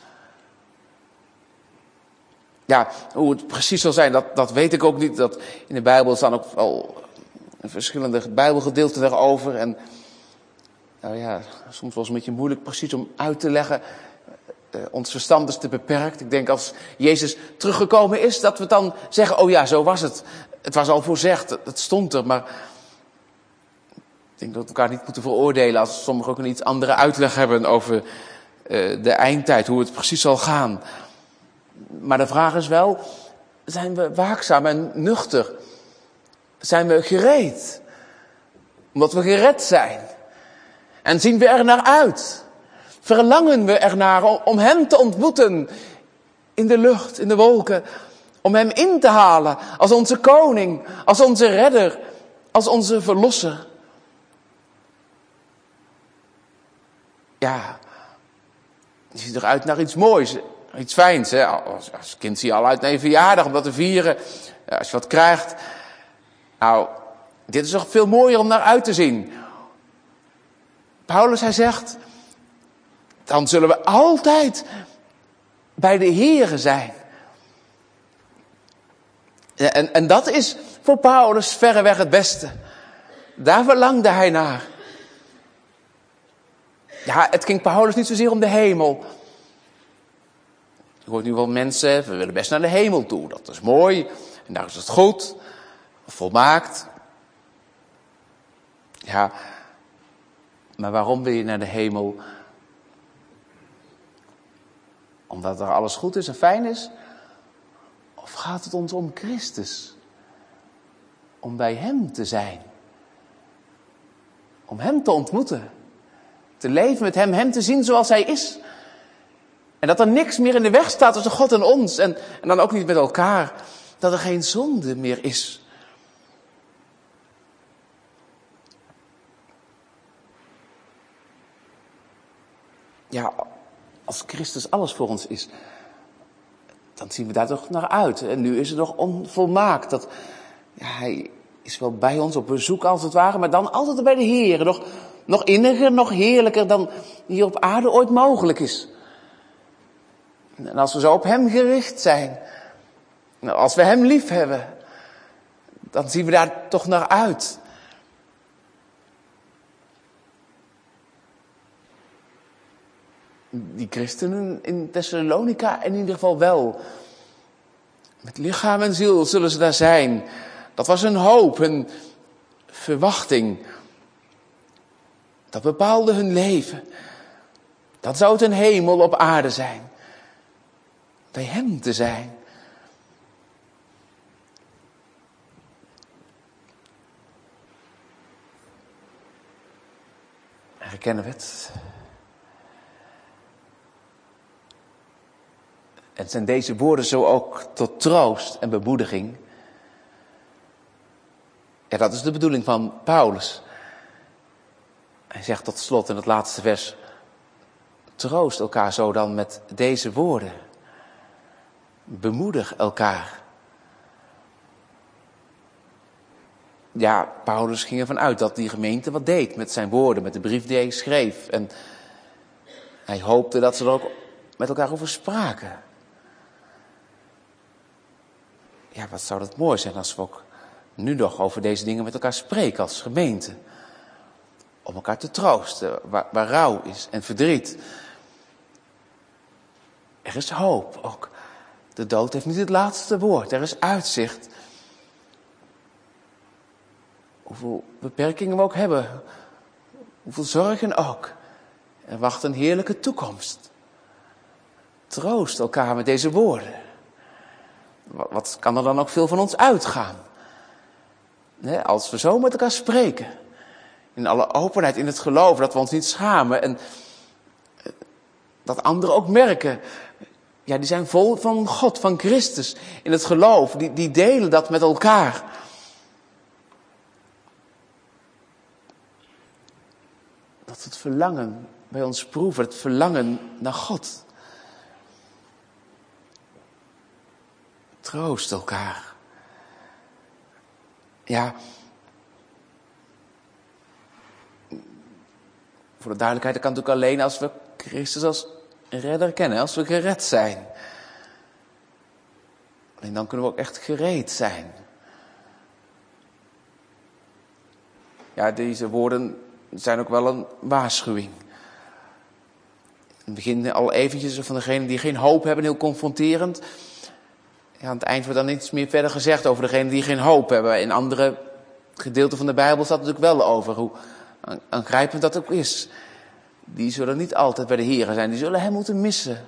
Ja, hoe het precies zal zijn, dat weet ik ook niet. Dat in de Bijbel staan ook al verschillende Bijbelgedeelten daarover. En nou ja, soms was het een beetje moeilijk precies om uit te leggen. Ons verstand is te beperkt. Ik denk als Jezus teruggekomen is, dat we dan zeggen, oh ja, zo was het. Het was al voorzegd, het stond er. Maar ik denk dat we elkaar niet moeten veroordelen als sommigen ook een iets andere uitleg hebben over de eindtijd, hoe het precies zal gaan. Maar de vraag is wel, zijn we waakzaam en nuchter? Zijn we gereed? Omdat we gered zijn. En zien we er naar uit? Verlangen we ernaar om hem te ontmoeten in de lucht, in de wolken? Om hem in te halen als onze koning, als onze redder, als onze verlosser? Ja, je ziet eruit naar iets moois, iets fijns. Hè? Als kind zie je al uit naar je verjaardag om dat te vieren. Ja, als je wat krijgt. Nou, dit is toch veel mooier om naar uit te zien. Paulus, hij zegt, dan zullen we altijd bij de Here zijn. Ja, en dat is voor Paulus verreweg het beste. Daar verlangde hij naar. Ja, het ging Paulus niet zozeer om de hemel. Je hoort nu wel mensen, we willen best naar de hemel toe. Dat is mooi en daar is het goed, volmaakt. Ja, maar waarom wil je naar de hemel? Omdat er alles goed is en fijn is? Of gaat het ons om Christus? Om bij hem te zijn. Om hem te ontmoeten. Te leven met hem, hem te zien zoals hij is. En dat er niks meer in de weg staat tussen God en ons. En dan ook niet met elkaar. Dat er geen zonde meer is. Ja, als Christus alles voor ons is, dan zien we daar toch naar uit. En nu is het nog onvolmaakt. Dat, ja, hij is wel bij ons op bezoek als het ware, maar dan altijd bij de Heer. Nog inniger, nog heerlijker dan hier op aarde ooit mogelijk is. En als we zo op hem gericht zijn, als we hem lief hebben, dan zien we daar toch naar uit. Die christenen in Thessalonica in ieder geval wel. Met lichaam en ziel zullen ze daar zijn. Dat was hun hoop, hun verwachting. Dat bepaalde hun leven. Dat zou het een hemel op aarde zijn. Bij hem te zijn. Herkennen we het? En zijn deze woorden zo ook tot troost en bemoediging? Ja, dat is de bedoeling van Paulus. Hij zegt tot slot in het laatste vers: troost elkaar zo dan met deze woorden. Bemoedig elkaar. Ja, Paulus ging ervan uit dat die gemeente wat deed met zijn woorden, met de brief die hij schreef. En hij hoopte dat ze er ook met elkaar over spraken. Ja, wat zou dat mooi zijn als we ook nu nog over deze dingen met elkaar spreken als gemeente. Om elkaar te troosten, waar rouw is en verdriet. Er is hoop ook. De dood heeft niet het laatste woord. Er is uitzicht. Hoeveel beperkingen we ook hebben. Hoeveel zorgen ook. Er wacht een heerlijke toekomst. Troost elkaar met deze woorden. Wat kan er dan ook veel van ons uitgaan? Als we zo met elkaar spreken. In alle openheid, in het geloof, dat we ons niet schamen. En dat anderen ook merken. die zijn vol van God, van Christus. In het geloof, die delen dat met elkaar. Dat het verlangen bij ons proeven, het verlangen naar God. Troost elkaar. Ja, voor de duidelijkheid, dat kan natuurlijk alleen als we Christus als redder kennen, als we gered zijn. En dan kunnen we ook echt gereed zijn. Ja, deze woorden zijn ook wel een waarschuwing. In het begin al eventjes van degenen die geen hoop hebben, heel confronterend. Ja, aan het eind wordt dan niets meer verder gezegd over degenen die geen hoop hebben. In andere gedeelten van de Bijbel staat het natuurlijk wel over hoe aangrijpend dat ook is. Die zullen niet altijd bij de Here zijn, die zullen hem moeten missen.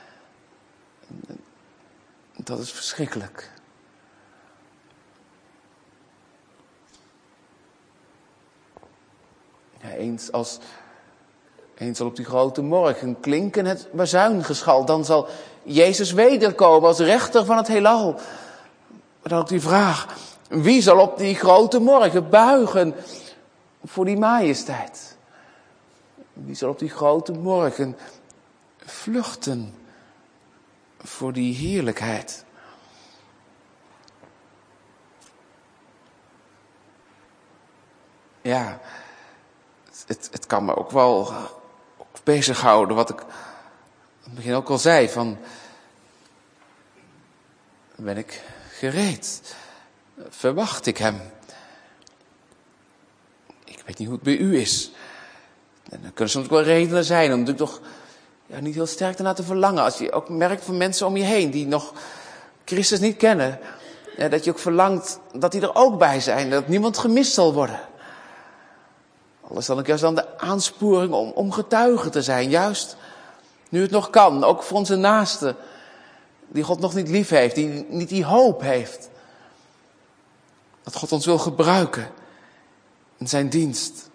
Dat is verschrikkelijk. Ja, eens zal op die grote morgen klinken het bazuingeschal. Dan zal Jezus wederkomen als rechter van het heelal. Maar dan ook die vraag: wie zal op die grote morgen buigen voor die majesteit? Wie zal op die grote morgen vluchten voor die heerlijkheid? Ja, het kan me ook wel bezighouden wat ik aan het begin ook al zei, van ben ik gereed? Verwacht ik hem? Ik weet niet hoe het bij u is. En er kunnen soms ook wel redenen zijn om natuurlijk toch niet heel sterk ernaar te verlangen. Als je ook merkt van mensen om je heen die nog Christus niet kennen, dat je ook verlangt dat die er ook bij zijn, dat niemand gemist zal worden. Al is dan ook juist dan de aansporing om getuige te zijn, juist nu het nog kan, ook voor onze naasten, die God nog niet lief heeft, die niet die hoop heeft. Dat God ons wil gebruiken in zijn dienst.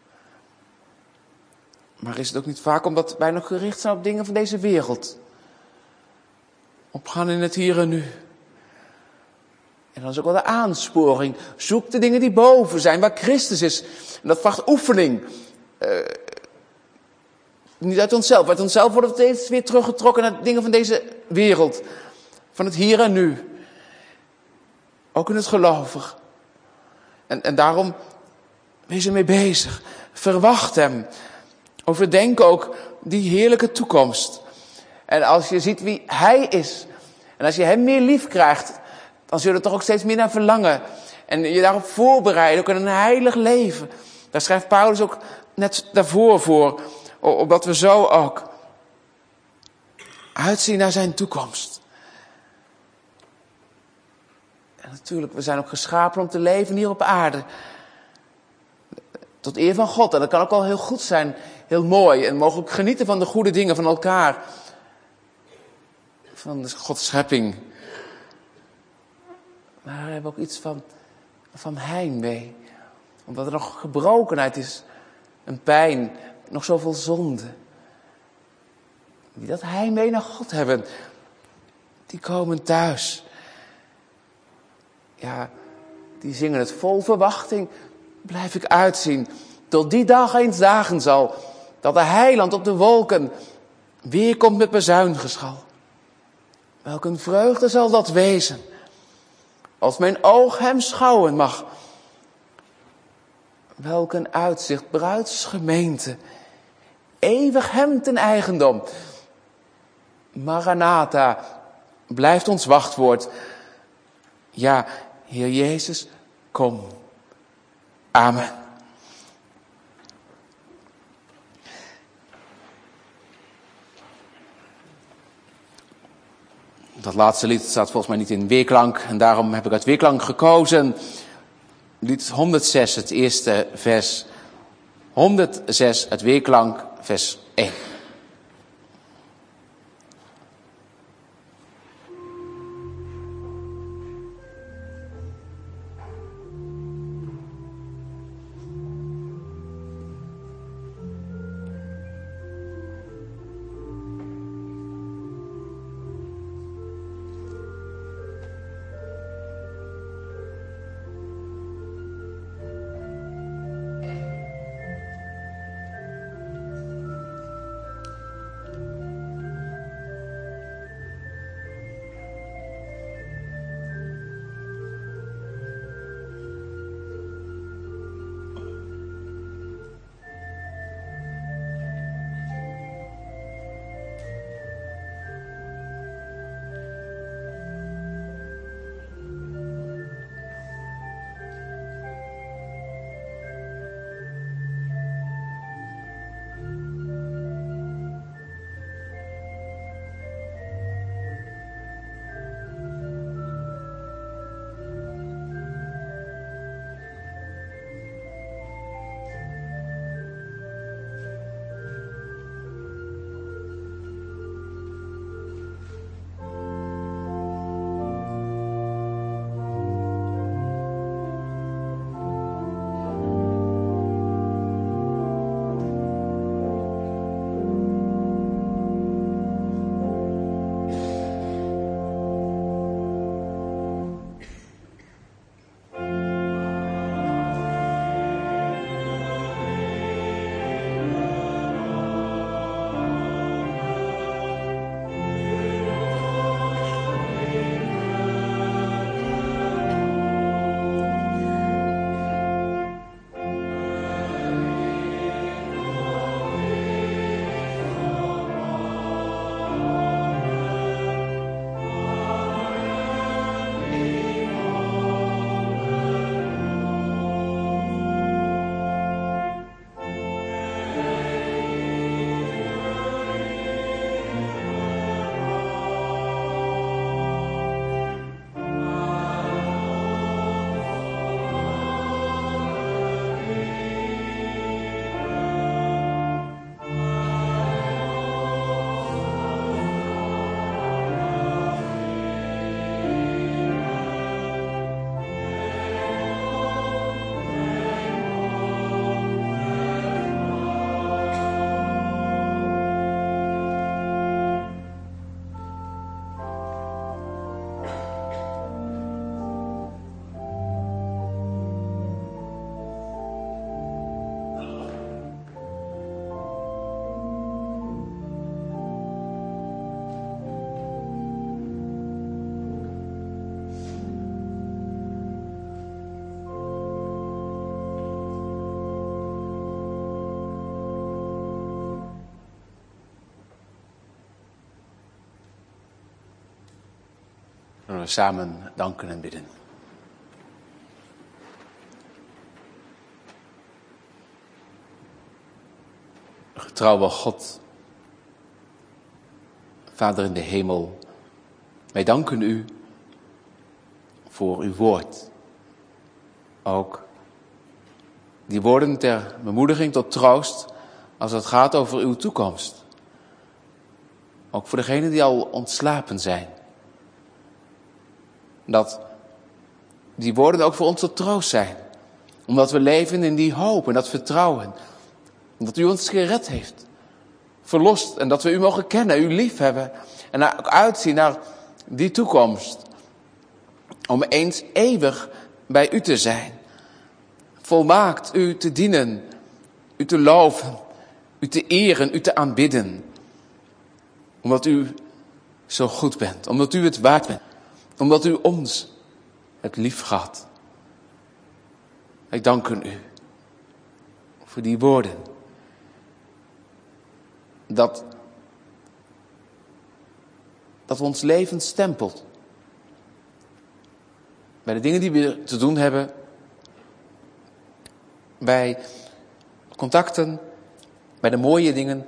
Maar is het ook niet vaak omdat wij nog gericht zijn op dingen van deze wereld? Opgaan in het hier en nu. En dan is ook wel de aansporing. Zoek de dingen die boven zijn, waar Christus is. En dat vraagt oefening. Niet uit onszelf. Uit onszelf worden we steeds weer teruggetrokken naar dingen van deze wereld. Van het hier en nu. Ook in het gelovig. En daarom wees ermee bezig. Verwacht hem. Overdenk ook die heerlijke toekomst. En als je ziet wie hij is. En als je hem meer lief krijgt, dan zul je er toch ook steeds meer naar verlangen. En je daarop voorbereiden, ook in een heilig leven. Daar schrijft Paulus ook net daarvoor voor. Opdat we zo ook uitzien naar zijn toekomst. En natuurlijk, we zijn ook geschapen om te leven hier op aarde. Tot eer van God. En dat kan ook wel heel goed zijn. Heel mooi. En mogelijk genieten van de goede dingen van elkaar. Van Gods schepping. Maar we hebben ook iets van heimwee. Omdat er nog gebrokenheid is. Een pijn. Nog zoveel zonde. Die dat heimwee naar God hebben. Die komen thuis. Ja, die zingen het vol verwachting. Blijf ik uitzien. Tot die dag eens dagen zal. Dat de heiland op de wolken weer komt met bazuingeschal. Welk een vreugde zal dat wezen. Als mijn oog hem schouwen mag. Welk een uitzicht, bruidsgemeente. Eeuwig hem ten eigendom. Maranatha, blijft ons wachtwoord. Ja, Heer Jezus, kom. Amen. Dat laatste lied staat volgens mij niet in weerklank. En daarom heb ik uit weerklank gekozen. Lied 106, het eerste vers. 106, het weerklank, vers 1. zullen we samen danken en bidden. Getrouwe God, Vader in de hemel, wij danken u voor uw woord. Ook die woorden ter bemoediging tot troost als het gaat over uw toekomst. Ook voor degenen die al ontslapen zijn. Dat die woorden ook voor ons tot troost zijn. Omdat we leven in die hoop en dat vertrouwen. Omdat u ons gered heeft. Verlost en dat we u mogen kennen, u lief hebben. En ook uitzien naar die toekomst. Om eens eeuwig bij u te zijn. Volmaakt u te dienen. U te loven. U te eren, u te aanbidden. Omdat u zo goed bent. Omdat u het waard bent. Omdat u ons het lief gehad. Wij danken u voor die woorden. Dat ons leven stempelt. Bij de dingen die we te doen hebben. Bij contacten. Bij de mooie dingen.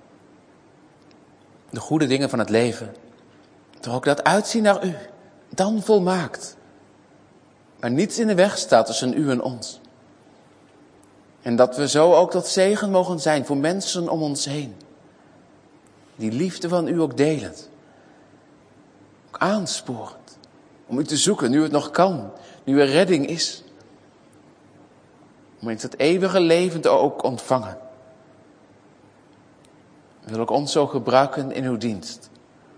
De goede dingen van het leven. Toch ook dat uitzien naar u. Dan volmaakt. Waar niets in de weg staat tussen u en ons. En dat we zo ook tot zegen mogen zijn voor mensen om ons heen. Die liefde van u ook delend. Ook aansporend. Om u te zoeken, nu het nog kan. Nu er redding is. Om eens het eeuwige leven te ook ontvangen. U wil ook ons zo gebruiken in uw dienst.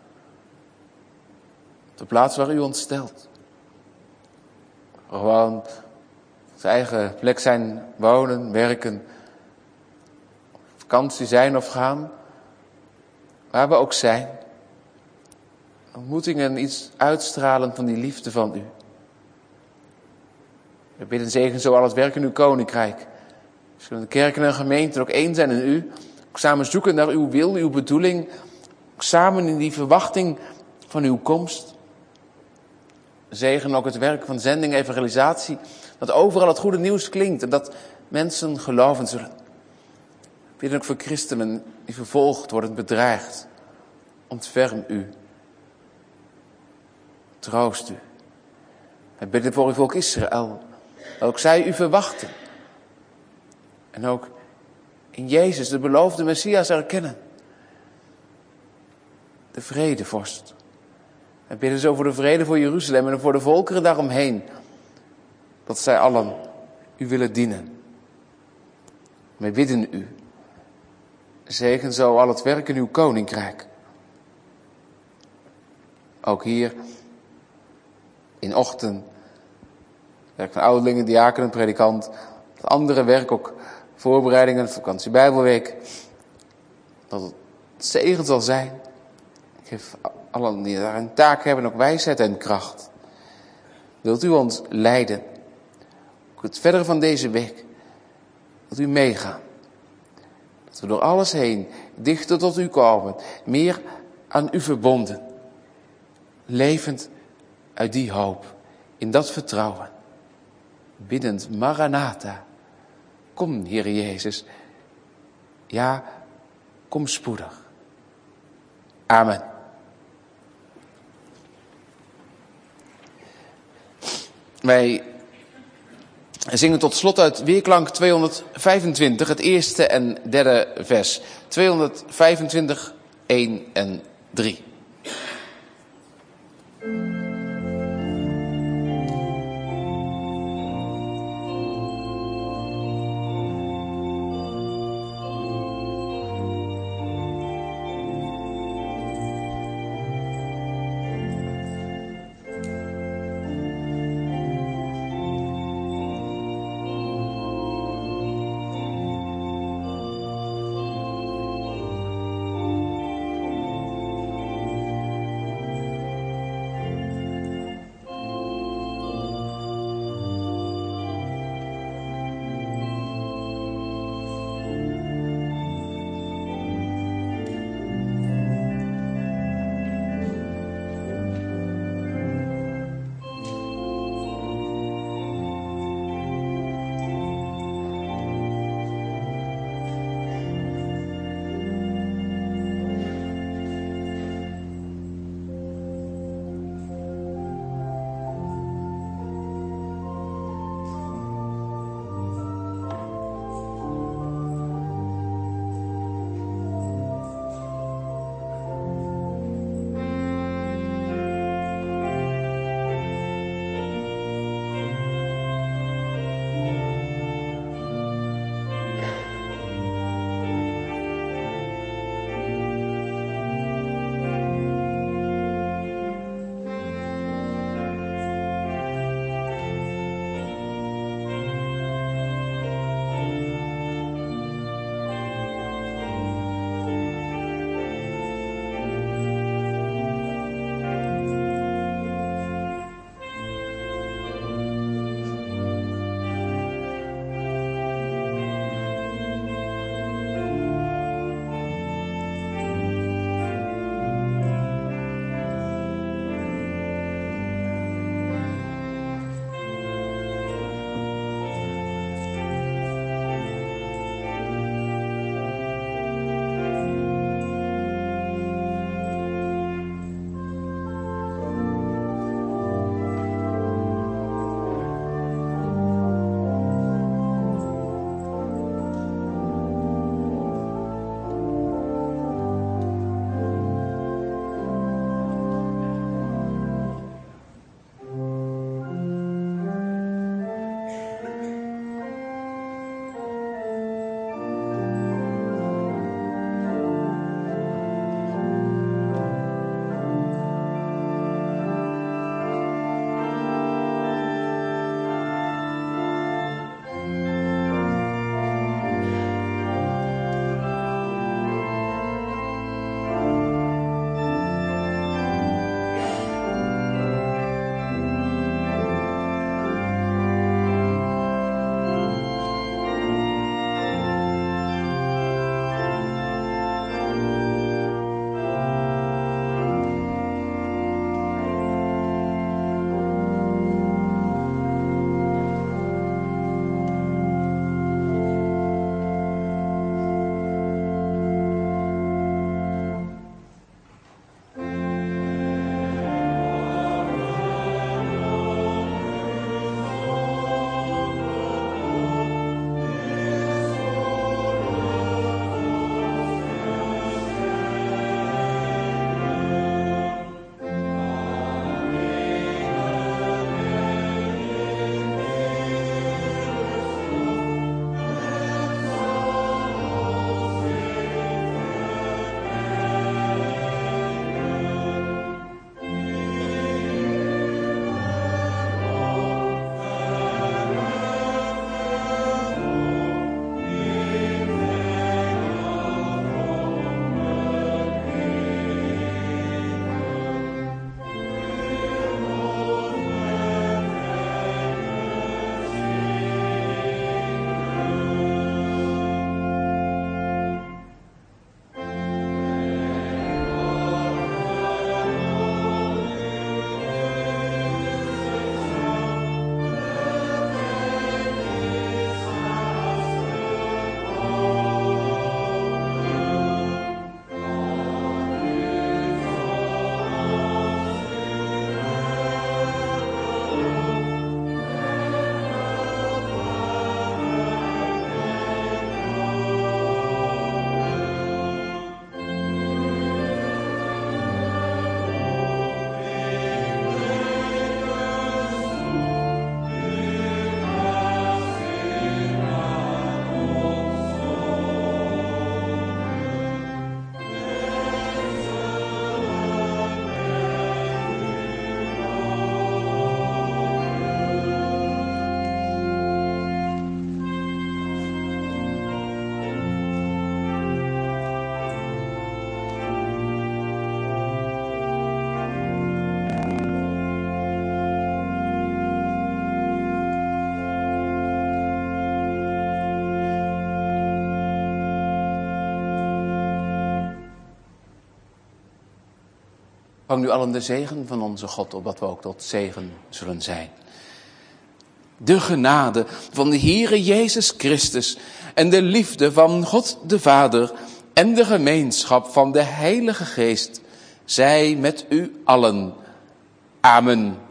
Op de plaats waar u ons stelt. Gewoon op zijn eigen plek zijn, wonen, werken. Vakantie zijn of gaan. Waar we ook zijn. Ontmoetingen iets uitstralen van die liefde van u. We bidden zegen zo al het werk in uw koninkrijk. Zullen de kerken en gemeenten ook één zijn in u. Ook samen zoeken naar uw wil, uw bedoeling. Ook samen in die verwachting van uw komst. Zegen ook het werk van zending, evangelisatie. Dat overal het goede nieuws klinkt en dat mensen geloven zullen. We bidden ook voor christenen die vervolgd worden, bedreigd. Ontferm u. Troost u. Wij bidden voor uw volk Israël. Dat ook zij u verwachten. En ook in Jezus, de beloofde Messias, erkennen. De vredevorst. Wij bidden zo voor de vrede voor Jeruzalem en voor de volkeren daaromheen. Dat zij allen u willen dienen. Wij bidden u. Zegen zo al het werk in uw koninkrijk. Ook hier in Ochten. Werk van ouderlingen, diaken, predikant. Het andere werk ook voorbereidingen, vakantie Bijbelweek. Dat het zegen zal zijn. Ik geef allen die daar een taak hebben ook wijsheid en kracht. Wilt u ons leiden. Ook het verdere van deze week. Dat u meegaan. Dat we door alles heen dichter tot u komen. Meer aan u verbonden. Levend uit die hoop. In dat vertrouwen. Biddend Maranatha. Kom, Heer Jezus. Ja, kom spoedig. Amen. Wij zingen tot slot uit Weerklank 225, het eerste en derde vers. 225, 1 en 3. Vang nu allen de zegen van onze God, opdat we ook tot zegen zullen zijn. De genade van de Heere Jezus Christus en de liefde van God de Vader en de gemeenschap van de Heilige Geest zij met u allen. Amen.